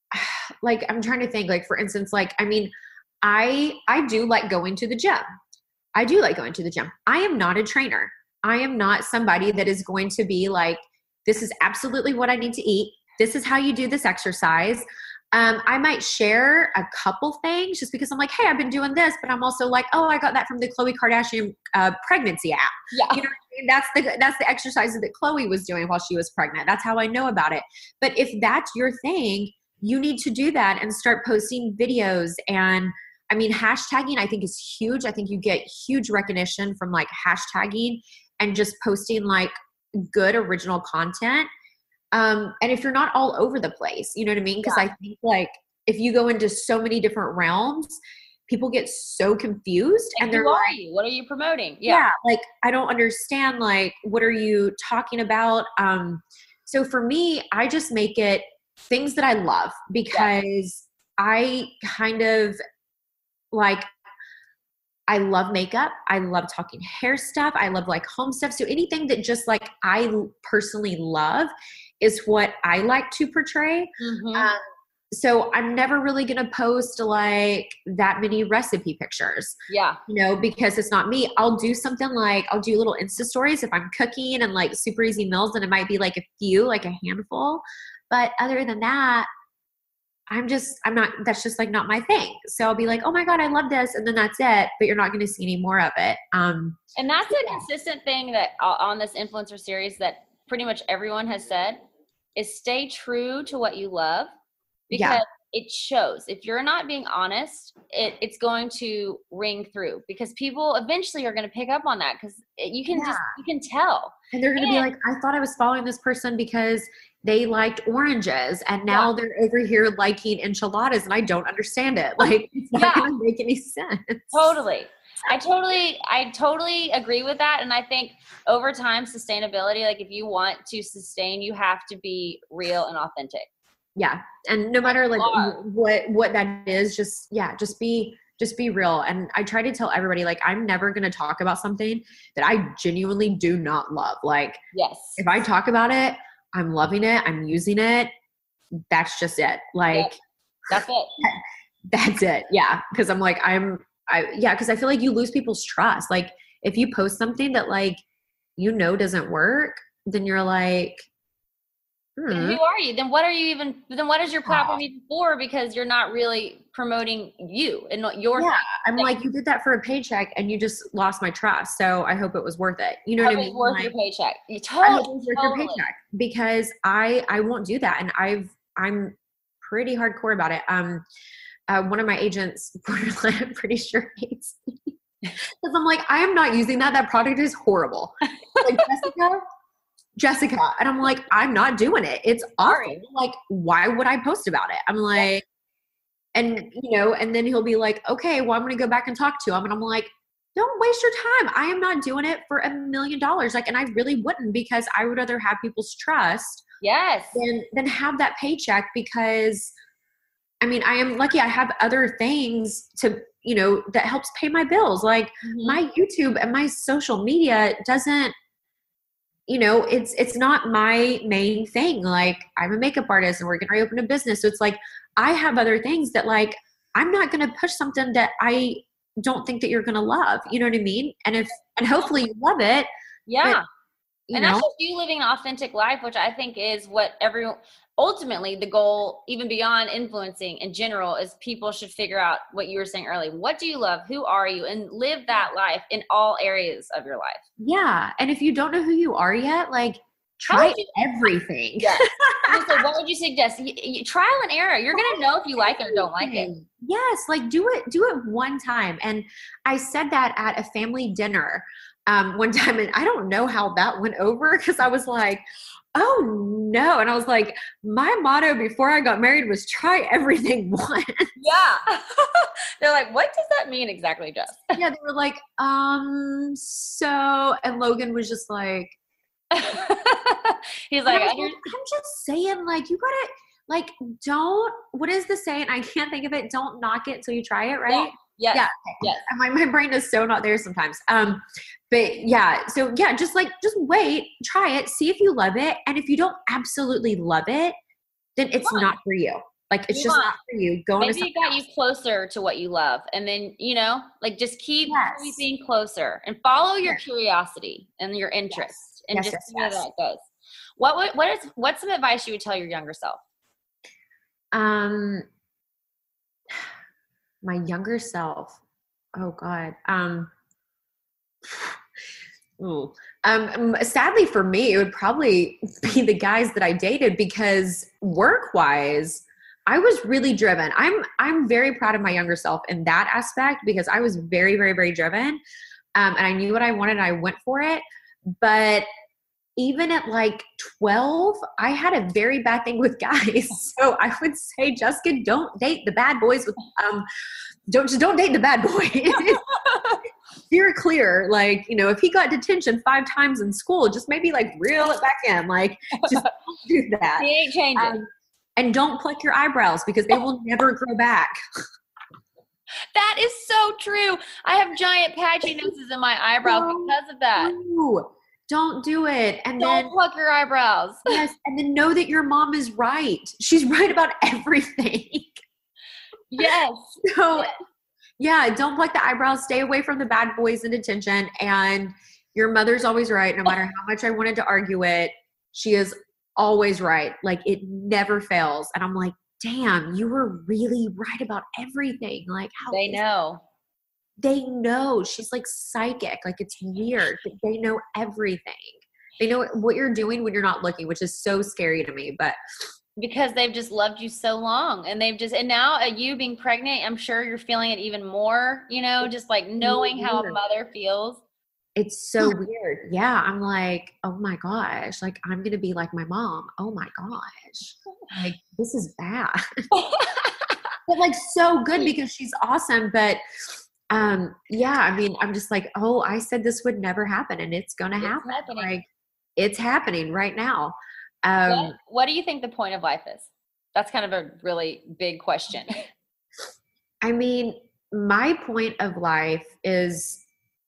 C: like, I'm trying to think, like, for instance, like, I mean, I, I do like going to the gym. I do like going to the gym. I am not a trainer. I am not somebody that is going to be like, this is absolutely what I need to eat. This is how you do this exercise. Um, I might share a couple things just because I'm like, hey, I've been doing this, but I'm also like, oh, I got that from the Khloe Kardashian uh, pregnancy app.
B: Yeah.
C: You know what I mean? That's the, that's the exercises that Khloe was doing while she was pregnant. That's how I know about it. But if that's your thing, you need to do that and start posting videos. And I mean, hashtagging I think is huge. I think you get huge recognition from like hashtagging and just posting like good original content. Um, and if you're not all over the place, you know what I mean? Because yeah. I think like if you go into so many different realms, people get so confused
B: and,
C: and they're
B: who
C: like,
B: are you? What are you promoting? Yeah.
C: yeah, like I don't understand. Like, what are you talking about? Um, so for me, I just make it things that I love because yeah. I kind of like, I love makeup. I love talking hair stuff. I love like home stuff. So anything that just like I personally love is what I like to portray. Mm-hmm. Um, so I'm never really going to post like that many recipe pictures.
B: Yeah.
C: You know, because it's not me. I'll do something like I'll do little Insta stories if I'm cooking and like super easy meals, and it might be like a few, like a handful. But other than that, I'm just, I'm not, that's just like not my thing. So I'll be like, oh my God, I love this. And then that's it, but you're not going to see any more of it. Um,
B: and that's a
C: yeah.
B: consistent thing that uh, on this influencer series that pretty much everyone has said is stay true to what you love because yeah. it shows. If you're not being honest, it, it's going to ring through because people eventually are going to pick up on that because you can yeah. just, you can tell.
C: And they're going to be like, I thought I was following this person because they liked oranges and now yeah. they're over here liking enchiladas and I don't understand it. Like it's not yeah. going to make any sense.
B: Totally. I totally, I totally agree with that. And I think over time, sustainability, like if you want to sustain, you have to be real and authentic.
C: Yeah. And no matter like what, what that is, just, yeah, just be, just be real. And I try to tell everybody, like, I'm never going to talk about something that I genuinely do not love. Like,
B: yes,
C: if I talk about it, I'm loving it. I'm using it. That's just it. Like, yep.
B: That's it.
C: That's it. Yeah. Cause I'm like, I'm, I, yeah. Cause I feel like you lose people's trust. Like if you post something that like, you know, doesn't work, then you're like,
B: hmm. Then who are you? Then what are you even, then what is your platform oh. even for? Because you're not really promoting you and not your.
C: Yeah. I'm thing. Like, you did that for a paycheck and you just lost my trust. So I hope it was worth it. You know
B: hope
C: what I mean?
B: It's worth
C: like,
B: your paycheck. You totally,
C: I hope it was worth totally. your paycheck because I, I won't do that. And I've, I'm pretty hardcore about it. Um, uh, one of my agents, I'm pretty sure hates me because I'm like, I am not using that. That product is horrible. Like Jessica, Jessica. And I'm like, I'm not doing it. It's awful. Like, why would I post about it? I'm like, and you know, and then he'll be like, okay, well, I'm going to go back and talk to him. And I'm like, don't waste your time. I am not doing it for a million dollars. Like, and I really wouldn't because I would rather have people's trust.
B: Yes.
C: Than, than have that paycheck because I mean, I am lucky I have other things to, you know, that helps pay my bills. Like mm-hmm. my YouTube and my social media doesn't, you know, it's, it's not my main thing. Like I'm a makeup artist and we're going to reopen a business. So it's like, I have other things that like, I'm not going to push something that I don't think that you're going to love. You know what I mean? And if, and hopefully you love it.
B: Yeah.
C: But,
B: and
C: know?
B: that's just you living an authentic life, which I think is what everyone, ultimately the goal, even beyond influencing in general, is people should figure out what you were saying earlier. What do you love? Who are you? And live that life in all areas of your life.
C: Yeah. And if you don't know who you are yet, like try you, everything.
B: Yeah. So what would you suggest? You, you, trial and error. You're going to know if you like it or don't like it.
C: Yes. Like do it, do it one time. And I said that at a family dinner um, one time, and I don't know how that went over because I was like, oh no. And I was like, my motto before I got married was try everything once.
B: Yeah. They're like, what does that mean exactly, Jess?
C: Yeah. They were like, um, so, and Logan was just like,
B: he's like,
C: like, I'm just saying, like, you gotta, like, don't, what is the saying? I can't think of it. Don't knock it till you try it, right?
B: Yeah. Yes.
C: Yeah.
B: Yes.
C: My, my brain is so not there sometimes. Um, but yeah, so yeah, just like, just wait, try it, see if you love it. And if you don't absolutely love it, then it's
B: Fine.
C: not for you. Like, it's
B: Move
C: just
B: on.
C: not for you. Go into
B: Maybe it got you closer to what you love. And then, you know, like just keep
C: Yes.
B: creeping closer and follow your
C: Yes.
B: curiosity and your interest
C: Yes.
B: and
C: Yes,
B: just
C: yes,
B: see where
C: yes.
B: that goes. What, what, what is, what's some advice you would tell your younger self?
C: Um, my younger self. Oh God. Um, ooh. Um, sadly for me, it would probably be the guys that I dated, because work-wise, I was really driven. I'm I'm very proud of my younger self in that aspect, because I was very, very, very driven. Um, and I knew what I wanted and I went for it. But even at like twelve, I had a very bad thing with guys. So I would say, Jessica, don't date the bad boys with um don't just don't date the bad boys. Steer clear. Like, you know, if he got detention five times in school, just maybe like reel it back in. Like, just don't do that.
B: He ain't changing.
C: Um, and don't pluck your eyebrows, because they will never grow back.
B: That is so true. I have giant patchy noses in my eyebrows
C: No.
B: because of that.
C: No, don't do it. And
B: Don't
C: then
B: pluck your eyebrows.
C: yes, and then know that your mom is right. She's right about everything.
B: Yes.
C: So
B: Yes.
C: yeah, don't pluck the eyebrows. Stay away from the bad boys in detention. And your mother's always right. No matter how much I wanted to argue it, she is always right. Like, it never fails. And I'm like, damn, you were really right about everything. Like, how
B: They
C: is-
B: know.
C: They know. She's like psychic. Like, it's weird. They know everything. They know what you're doing when you're not looking, which is so scary to me. But
B: Because they've just loved you so long, and they've just, and now uh, you being pregnant, I'm sure you're feeling it even more, you know, just like knowing how a
C: weird.
B: mother feels.
C: it's so weird. Yeah. I'm like, oh my gosh, like, I'm going to be like my mom. Oh my gosh. Like, this is bad. But like, so good, because she's awesome. But um, yeah, I mean, I'm just like, oh, I said this would never happen, and it's going to
B: It's
C: happen.
B: happening.
C: Like, it's happening right now. Um,
B: what, what do you think the point of life is? That's kind of a really big question.
C: I mean, my point of life is,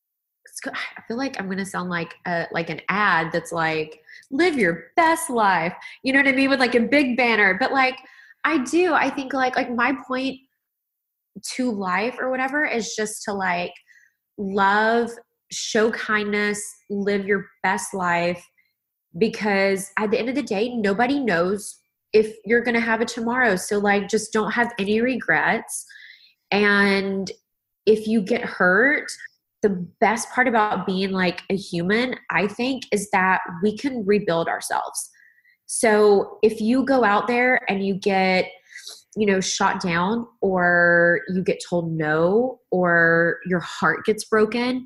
C: I feel like I'm going to sound like a, like an ad that's like, live your best life. You know what I mean? With like a big banner. But like, I do, I think like, like my point to life or whatever is just to like love, show kindness, live your best life. Because at the end of the day, nobody knows if you're going to have a tomorrow. So like, just don't have any regrets. And if you get hurt, the best part about being like a human, I think, is that we can rebuild ourselves. So if you go out there and you get, you know, shot down, or you get told no, or your heart gets broken,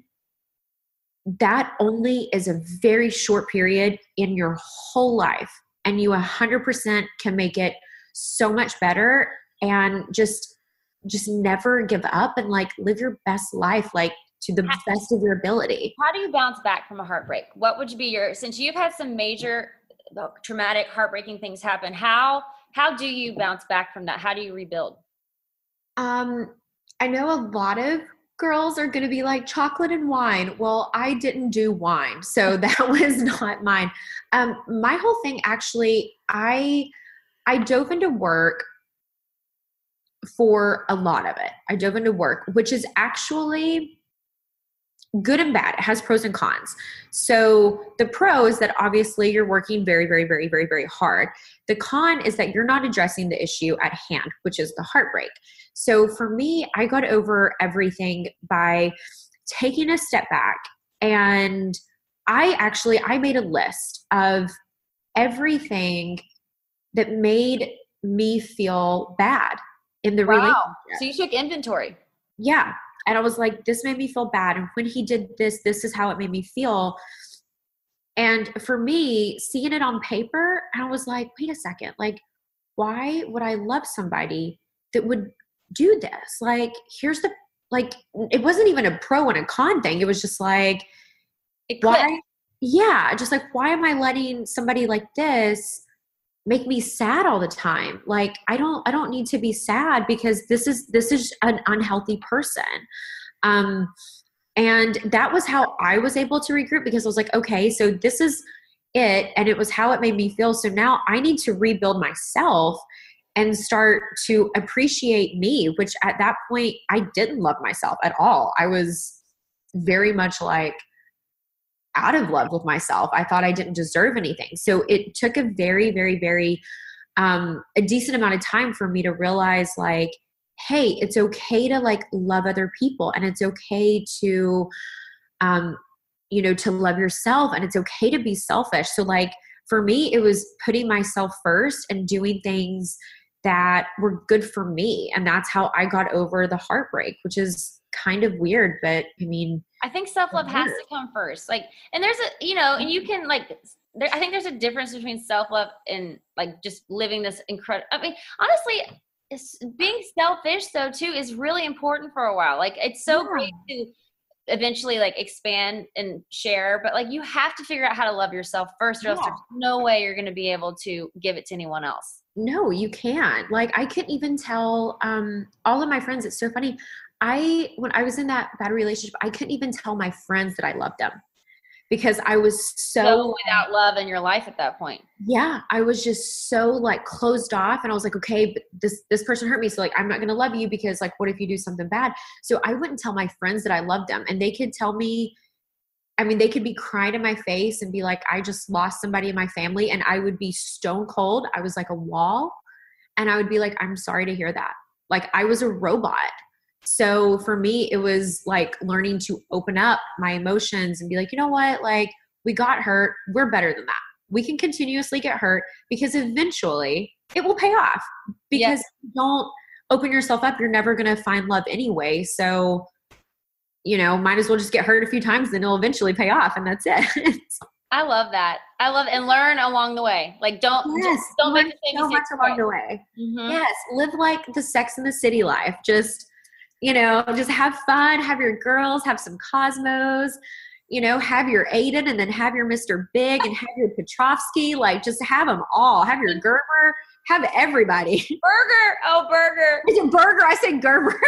C: that only is a very short period in your whole life. And you one hundred percent can make it so much better. And just, just never give up, and like live your best life, like to the best of your ability.
B: How do you bounce back from a heartbreak? What would be your, since you've had some major traumatic, heartbreaking things happen, how, how do you bounce back from that? How do you rebuild?
C: Um, I know a lot of girls are going to be like chocolate and wine. Well, I didn't do wine, so that was not mine. Um, my whole thing, actually, I, I dove into work for a lot of it. I dove into work, which is actually good and bad. It has pros and cons. So the pro is that obviously you're working very, very, very, very, very hard. The con is that you're not addressing the issue at hand, which is the heartbreak. So for me, I got over everything by taking a step back, and I actually, I made a list of everything that made me feel bad in the
B: Wow.
C: relationship.
B: So you took inventory.
C: Yeah. And I was like, this made me feel bad. And when he did this, this is how it made me feel. And for me, seeing it on paper, I was like, wait a second, like, why would I love somebody that would do this? Like, here's the, like, it wasn't even a pro and a con thing. It was just like,
B: It clicked.
C: why? Yeah. Just like, why am I letting somebody like this make me sad all the time? Like, I don't, I don't need to be sad, because this is, this is an unhealthy person. Um, and that was how I was able to regroup, because I was like, okay, so this is it. And it was how it made me feel. So now I need to rebuild myself. and start to appreciate me, which at that point I didn't love myself at all. I was very much like out of love with myself. I thought I didn't deserve anything. So it took a very, very, very, um, a decent amount of time for me to realize like, hey, it's okay to like love other people, and it's okay to, um, you know, to love yourself, and it's okay to be selfish. So like for me, it was putting myself first and doing things that were good for me. And that's how I got over the heartbreak, which is kind of weird, but I mean,
B: I think self-love has to come first. Like, and there's a, you know, and you can like, there, I think there's a difference between self-love and like just living this incredible, I mean, honestly, it's, being selfish though too is really important for a while. Like it's so yeah. great to eventually like expand and share, but like you have to figure out how to love yourself first, or yeah. else there's no way you're going to be able to give it to anyone else.
C: No, you can't. Like I couldn't even tell um, all of my friends. It's so funny. I, when I was in that bad relationship, I couldn't even tell my friends that I loved them because I was so,
B: so without love in your life at that point.
C: Yeah. I was just so like closed off, and I was like, okay, but this, this person hurt me. So like, I'm not going to love you because like, what if you do something bad? So I wouldn't tell my friends that I loved them, and they could tell me, I mean, they could be crying in my face and be like, I just lost somebody in my family. And I would be stone cold. I was like a wall. And I would be like, I'm sorry to hear that. Like I was a robot. So for me, it was like learning to open up my emotions and be like, you know what? Like we got hurt. We're better than that. We can continuously get hurt because eventually it will pay off, because yes. if you don't open yourself up, you're never going to find love anyway. So, you know, might as well just get hurt a few times, then it'll eventually pay off, and that's it.
B: I love that. I love and learn along the way. Like don't
C: yes,
B: just don't make the same
C: so much along the way. Mm-hmm. Yes, live like the Sex and the City life. Just, you know, just have fun, have your girls, have some Cosmos, you know, have your Aiden, and then have your Mister Big, and have your Petrovsky. Like just have them all. Have your Gerber. Have everybody.
B: Burger. Oh, burger.
C: Is it burger? I said Gerber.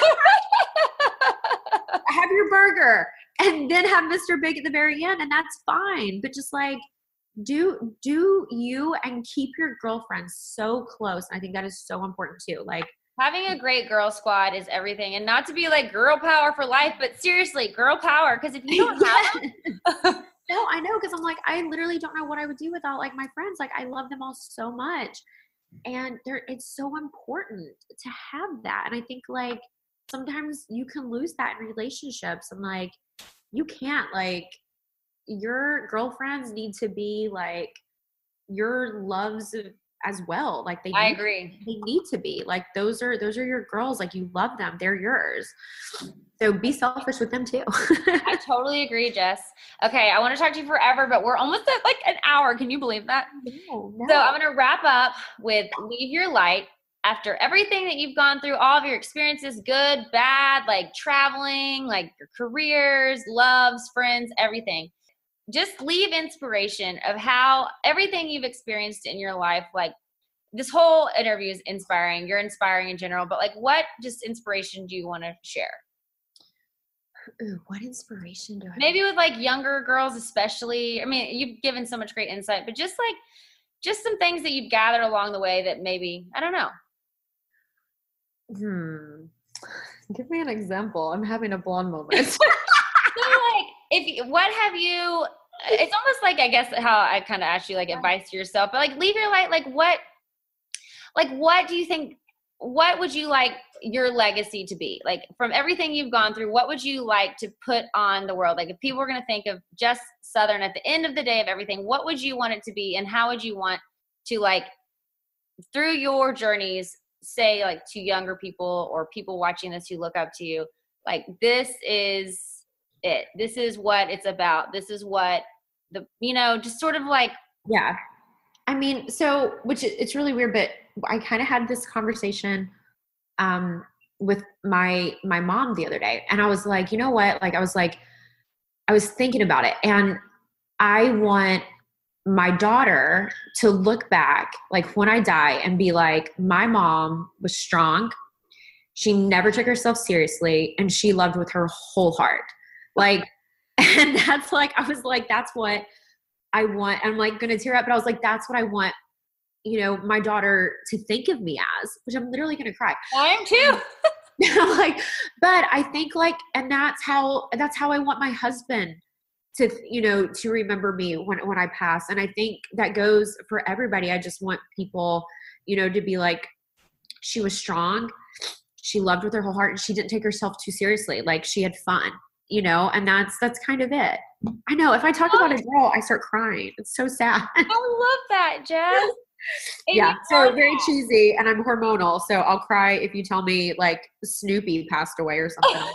C: Have your burger, and then have Mister Big at the very end, and that's fine. But just like do do you, and keep your girlfriends so close. I think that is so important too. Like
B: having a great girl squad is everything, and not to be like girl power for life, but seriously, girl power. Because if you don't have them,
C: no, I know. Because I'm like, I literally don't know what I would do without like my friends. Like I love them all so much, and they're it's so important to have that. And I think like sometimes you can lose that in relationships, and like you can't, like your girlfriends need to be like your loves as well. Like they
B: I
C: need,
B: agree.
C: They need to be like, those are, those are your girls. Like you love them. They're yours. So be selfish with them too.
B: I totally agree, Jess. Okay. I want to talk to you forever, but we're almost at like an hour. Can you believe that?
C: No, no.
B: So I'm going to wrap up with leave your light. After everything that you've gone through, all of your experiences, good, bad, like traveling, like your careers, loves, friends, everything, just leave inspiration of how everything you've experienced in your life, like this whole interview is inspiring. You're inspiring in general, but like what just inspiration do you want to share?
C: Ooh, what inspiration do I
B: Maybe have? With like younger girls, especially. I mean, you've given so much great insight, but just like, just some things that you've gathered along the way that maybe, I don't know.
C: Hmm. Give me an example. I'm having a blonde moment.
B: So like, if what have you? It's almost like I guess how I kind of asked you like advice to yourself, but like leave your light. Like what? Like what do you think? What would you like your legacy to be? Like from everything you've gone through, what would you like to put on the world? Like if people were going to think of Jess Southern at the end of the day of everything, what would you want it to be, and how would you want to like through your journeys? Say like to younger people or people watching this who look up to you, like this is it. This is what it's about. This is what the, you know, just sort of like.
C: Yeah. I mean, so, which it's really weird, but I kind of had this conversation um, with my, my mom the other day, and I was like, you know what? Like, I was like, I was thinking about it, and I want my daughter to look back, like when I die, and be like, my mom was strong. She never took herself seriously, and she loved with her whole heart. Like, and that's like, I was like, that's what I want. I'm like going to tear up, but I was like, that's what I want you know, my daughter to think of me as, which I'm literally going to cry.
B: I am too.
C: Like, but I think like, and that's how, that's how I want my husband to, you know, to remember me when, when I pass. And I think that goes for everybody. I just want people, you know, to be like, she was strong. She loved with her whole heart and she didn't take herself too seriously. Like she had fun, you know, and that's, that's kind of it. I know if I talk about a girl, I start crying. It's so sad.
B: I love that, Jess.
C: Yeah, so very cheesy, and I'm hormonal, so I'll cry if you tell me like Snoopy passed away or something.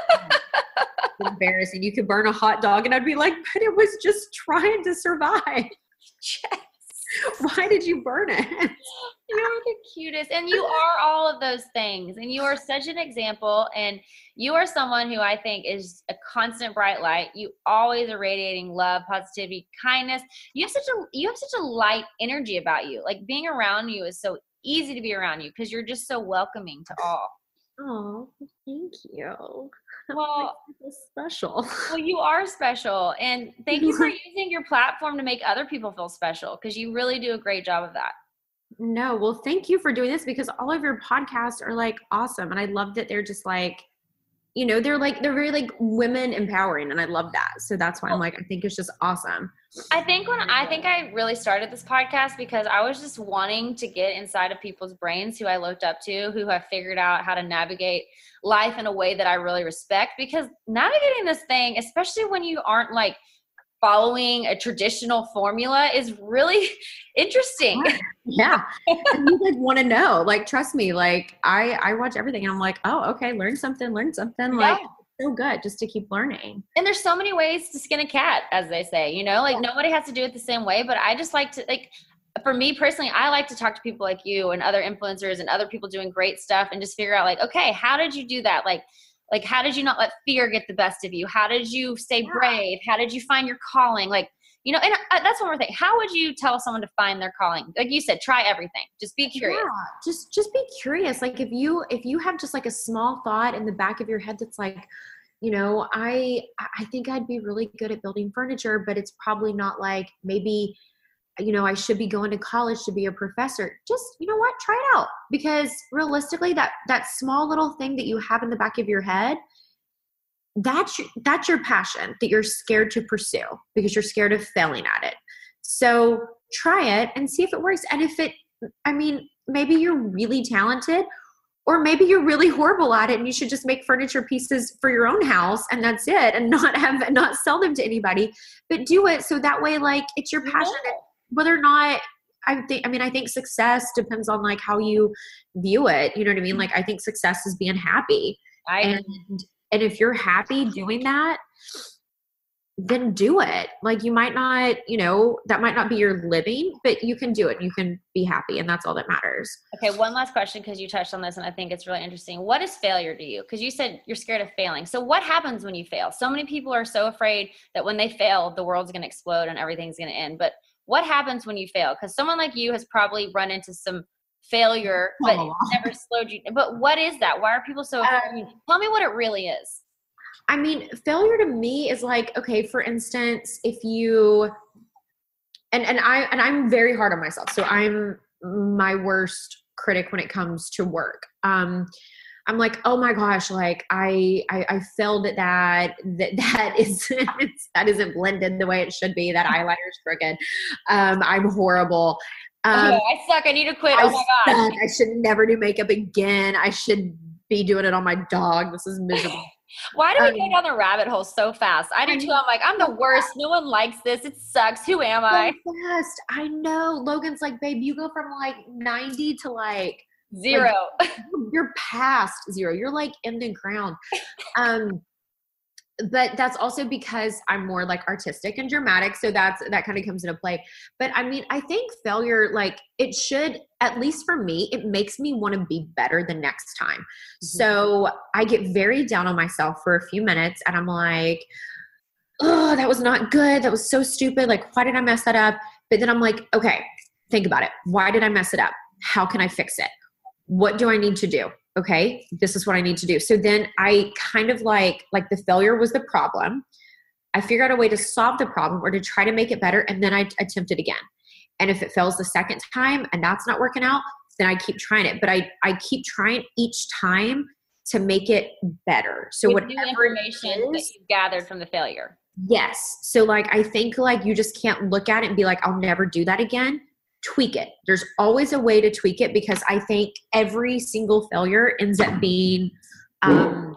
C: Embarrassing. You could burn a hot dog, and I'd be like, but it was just trying to survive. Yes. Why did you burn it?
B: You're the cutest, and you are all of those things, and you are such an example, and you are someone who I think is a constant bright light. You always are radiating love, positivity, kindness. You have such a you have such a light energy about you. Like being around you is so easy to be around you because you're just so welcoming to all.
C: Oh, thank you.
B: Well,
C: special.
B: Well, you are special, and thank you for using your platform to make other people feel special because you really do a great job of that.
C: No, well, thank you for doing this because all of your podcasts are like awesome, and I love that they're just like, you know, they're like they're very like women empowering, and I love that. So that's why I'm like, I think it's just awesome.
B: I think when I think I really started this podcast because I was just wanting to get inside of people's brains who I looked up to, who have figured out how to navigate life in a way that I really respect, because navigating this thing, especially when you aren't like following a traditional formula, is really interesting.
C: Yeah. And you like want to know, like, trust me, like I, I watch everything and I'm like, oh, okay. Learn something, learn something. Like,
B: yeah.
C: So good just to keep learning.
B: And there's so many ways to skin a cat, as they say, you know, like nobody has to do it the same way, but I just like to, like, for me personally, I like to talk to people like you and other influencers and other people doing great stuff and just figure out like, okay, how did you do that? Like, like, how did you not let fear get the best of you? How did you stay
C: yeah.
B: brave? How did you find your calling? Like, you know, and uh, that's one more thing. How would you tell someone to find their calling? Like you said, try everything. Just be curious.
C: Yeah, just, just be curious. Like if you, if you have just like a small thought in the back of your head that's like, you know, I, I think I'd be really good at building furniture, but it's probably not like maybe, you know, I should be going to college to be a professor. Just, you know what, try it out. Because realistically, that, that small little thing that you have in the back of your head, that's, that's your passion that you're scared to pursue because you're scared of failing at it. So try it and see if it works. And if it, I mean, maybe you're really talented, or maybe you're really horrible at it and you should just make furniture pieces for your own house and that's it, and not have, not sell them to anybody, but do it. So that way, like, it's your passion. Yeah. Whether or not, I think, I mean, I think success depends on like how you view it. You know what I mean? Like, I think success is being happy.
B: I
C: and, and if you're happy doing that, then do it. Like, you might not, you know, that might not be your living, but you can do it. You can be happy, and that's all that matters.
B: Okay, one last question, because you touched on this, and I think it's really interesting. What is failure to you? Because you said you're scared of failing. So what happens when you fail? So many people are so afraid that when they fail, the world's going to explode and everything's going to end. But what happens when you fail? Because someone like you has probably run into some failure, but
C: oh.
B: it's never slowed you. But what is that? Why are people so afraid? Um, Tell me what it really is.
C: I mean, failure to me is like, okay, for instance, if you, and, and I, and I'm very hard on myself. So I'm my worst critic when it comes to work. Um, I'm like, oh my gosh, like I, I, I failed at that, that, that isn't, that isn't blended the way it should be. That eyeliner's crooked. Um, I'm horrible. Um,
B: oh, I suck. I need to quit.
C: I
B: oh my gosh.
C: Suck. I should never do makeup again. I should be doing it on my dog. This is miserable.
B: Why do we
C: um,
B: go down the rabbit hole so fast? I do too. I'm like, I'm the worst. No one likes this. It sucks. Who am I?
C: So fast. I know. Logan's like, babe, you go from like ninety to like
B: zero.
C: Like, you're past zero. You're like in the ground. Um, but that's also because I'm more like artistic and dramatic. So that's, that kind of comes into play. But I mean, I think failure, like it should, at least for me, it makes me want to be better the next time. Mm-hmm. So I get very down on myself for a few minutes and I'm like, oh, that was not good. That was so stupid. Like, why did I mess that up? But then I'm like, okay, think about it. Why did I mess it up? How can I fix it? What do I need to do? Okay, this is what I need to do. So then I kind of like, like the failure was the problem. I figured out a way to solve the problem or to try to make it better. And then I attempt it again. And if it fails the second time and that's not working out, then I keep trying it. But I, I keep trying each time to make it better. So
B: With
C: whatever
B: new information that you've gathered from the failure.
C: Yes. So like, I think like you just can't look at it and be like, I'll never do that again. Tweak it. There's always a way to tweak it, because I think every single failure ends up being, um,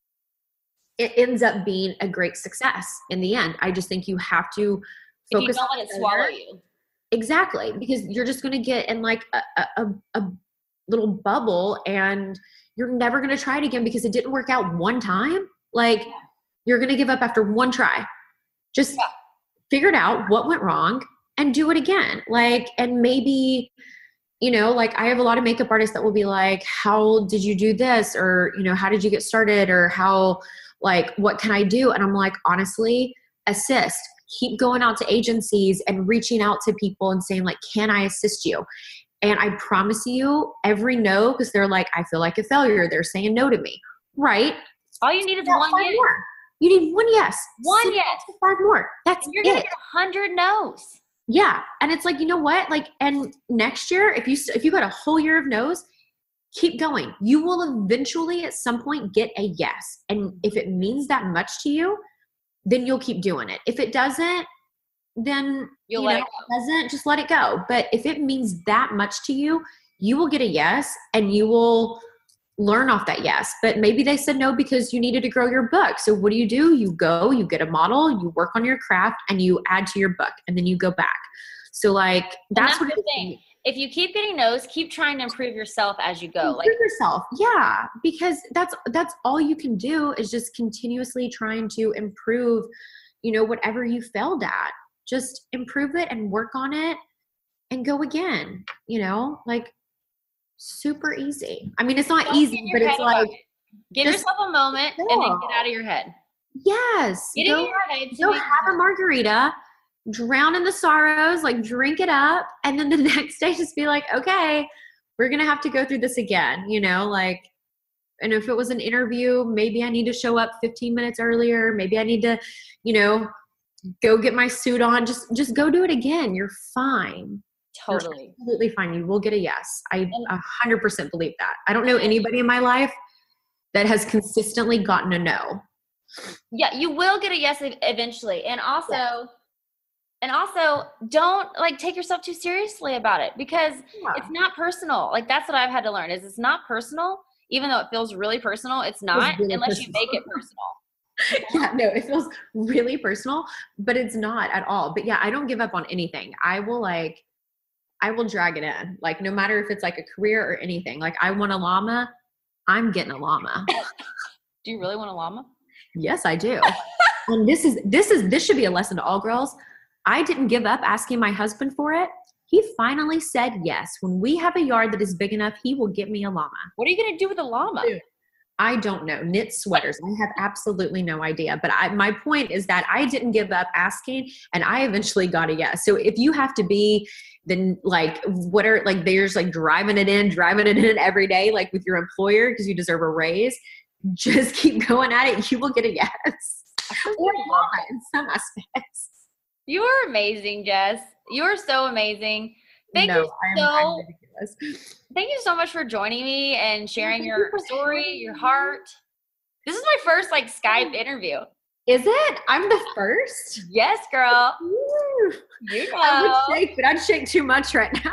C: it ends up being a great success in the end. I just think you have to focus.
B: If you don't let it swallow you.
C: Exactly. Because you're just going to get in like a, a, a little bubble, and you're never going to try it again because it didn't work out one time. Like, you're going to give up after one try. Just yeah. figure it out what went wrong and do it again. Like, and maybe, you know, like I have a lot of makeup artists that will be like, how did you do this? Or, you know, how did you get started? Or how, like, what can I do? And I'm like, honestly, assist. Keep going out to agencies and reaching out to people and saying like, can I assist you? And I promise you every no, because they're like, I feel like a failure. They're saying no to me. Right.
B: All you need is one yes.
C: More. You need one yes.
B: One
C: Six
B: yes.
C: Five more. That's
B: and you're
C: it.
B: You're going to get a hundred no's.
C: Yeah. And it's like, you know what? Like, and next year, if you, if you got a whole year of no's, keep going. You will eventually at some point get a yes. And if it means that much to you, then you'll keep doing it. If it doesn't, then
B: you'll
C: you
B: let
C: know,
B: it go.
C: It doesn't, just let it go. But if it means that much to you, you will get a yes, and you will learn off that yes. But maybe they said no because you needed to grow your book. So what do you do? You go, you get a model, you work on your craft, and you add to your book, and then you go back. So like, that's,
B: that's
C: what
B: the thing. If you keep getting no's, keep trying to improve yourself as you go.
C: Improve
B: like
C: yourself. Yeah. Because that's, that's all you can do, is just continuously trying to improve, you know, whatever you failed at. Just improve it and work on it and go again, you know, like super easy. I mean, it's not Don't easy, but it's like,
B: it. Give yourself a moment cool. and then get out of your head.
C: Yes.
B: Get
C: go,
B: in your head.
C: Go have a margarita, drown in the sorrows, like drink it up. And then the next day just be like, okay, we're going to have to go through this again, you know, like, and if it was an interview, maybe I need to show up fifteen minutes earlier. Maybe I need to, you know, go get my suit on. Just, just go do it again. You're fine.
B: Totally.
C: You're absolutely fine. You will get a yes. I a hundred percent believe that. I don't know anybody in my life that has consistently gotten a no.
B: Yeah, you will get a yes eventually. And also, yeah. and also don't like take yourself too seriously about it, because yeah. it's not personal. Like, that's what I've had to learn, is it's not personal. Even though it feels really personal, it's not it's really unless personal. You make it personal.
C: Yeah, no, it feels really personal, but it's not at all. But yeah, I don't give up on anything. I will like, I will drag it in. Like, no matter if it's like a career or anything. Like, I want a llama, I'm getting a llama.
B: Do you really want a llama?
C: Yes, I do. And this is, this is, this should be a lesson to all girls. I didn't give up asking my husband for it. He finally said yes. When we have a yard that is big enough, he will get me a llama.
B: What are you going to do with a llama?
C: I don't know. Knit sweaters. I have absolutely no idea. But I, my point is that I didn't give up asking, and I eventually got a yes. So if you have to be then like, what are like, there's like driving it in, driving it in every day, like with your employer, because you deserve a raise, just keep going at it. You will get a yes. Or not in some aspects.
B: You are amazing, Jess. You are so amazing. Thank no, you so I'm, I'm ridiculous. Thank you so much for joining me and sharing your you story, your heart. This is my first like Skype interview.
C: Is it? I'm the first?
B: Yes, girl. Ooh. You know.
C: I would shake, but I'd shake too much right now.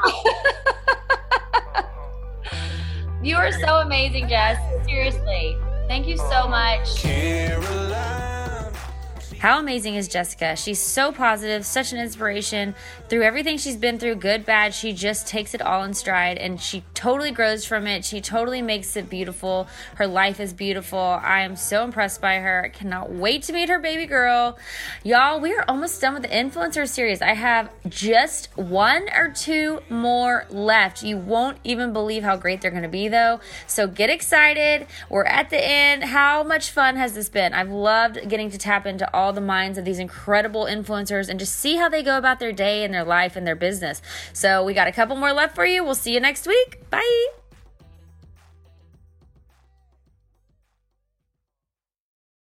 B: You are so amazing, Jess. Seriously. Thank you so much.
A: Caroline.
B: How amazing is Jessica? She's so positive, such an inspiration. Through everything she's been through, good, bad, she just takes it all in stride, and she totally grows from it. She totally makes it beautiful. Her life is beautiful. I am so impressed by her. I cannot wait to meet her baby girl. Y'all, we are almost done with the influencer series. I have just one or two more left. You won't even believe how great they're going to be, though. So get excited. We're at the end. How much fun has this been? I've loved getting to tap into all the minds of these incredible influencers and just see how they go about their day and their life and their business. So we got a couple more left for you. We'll see you next week. Bye.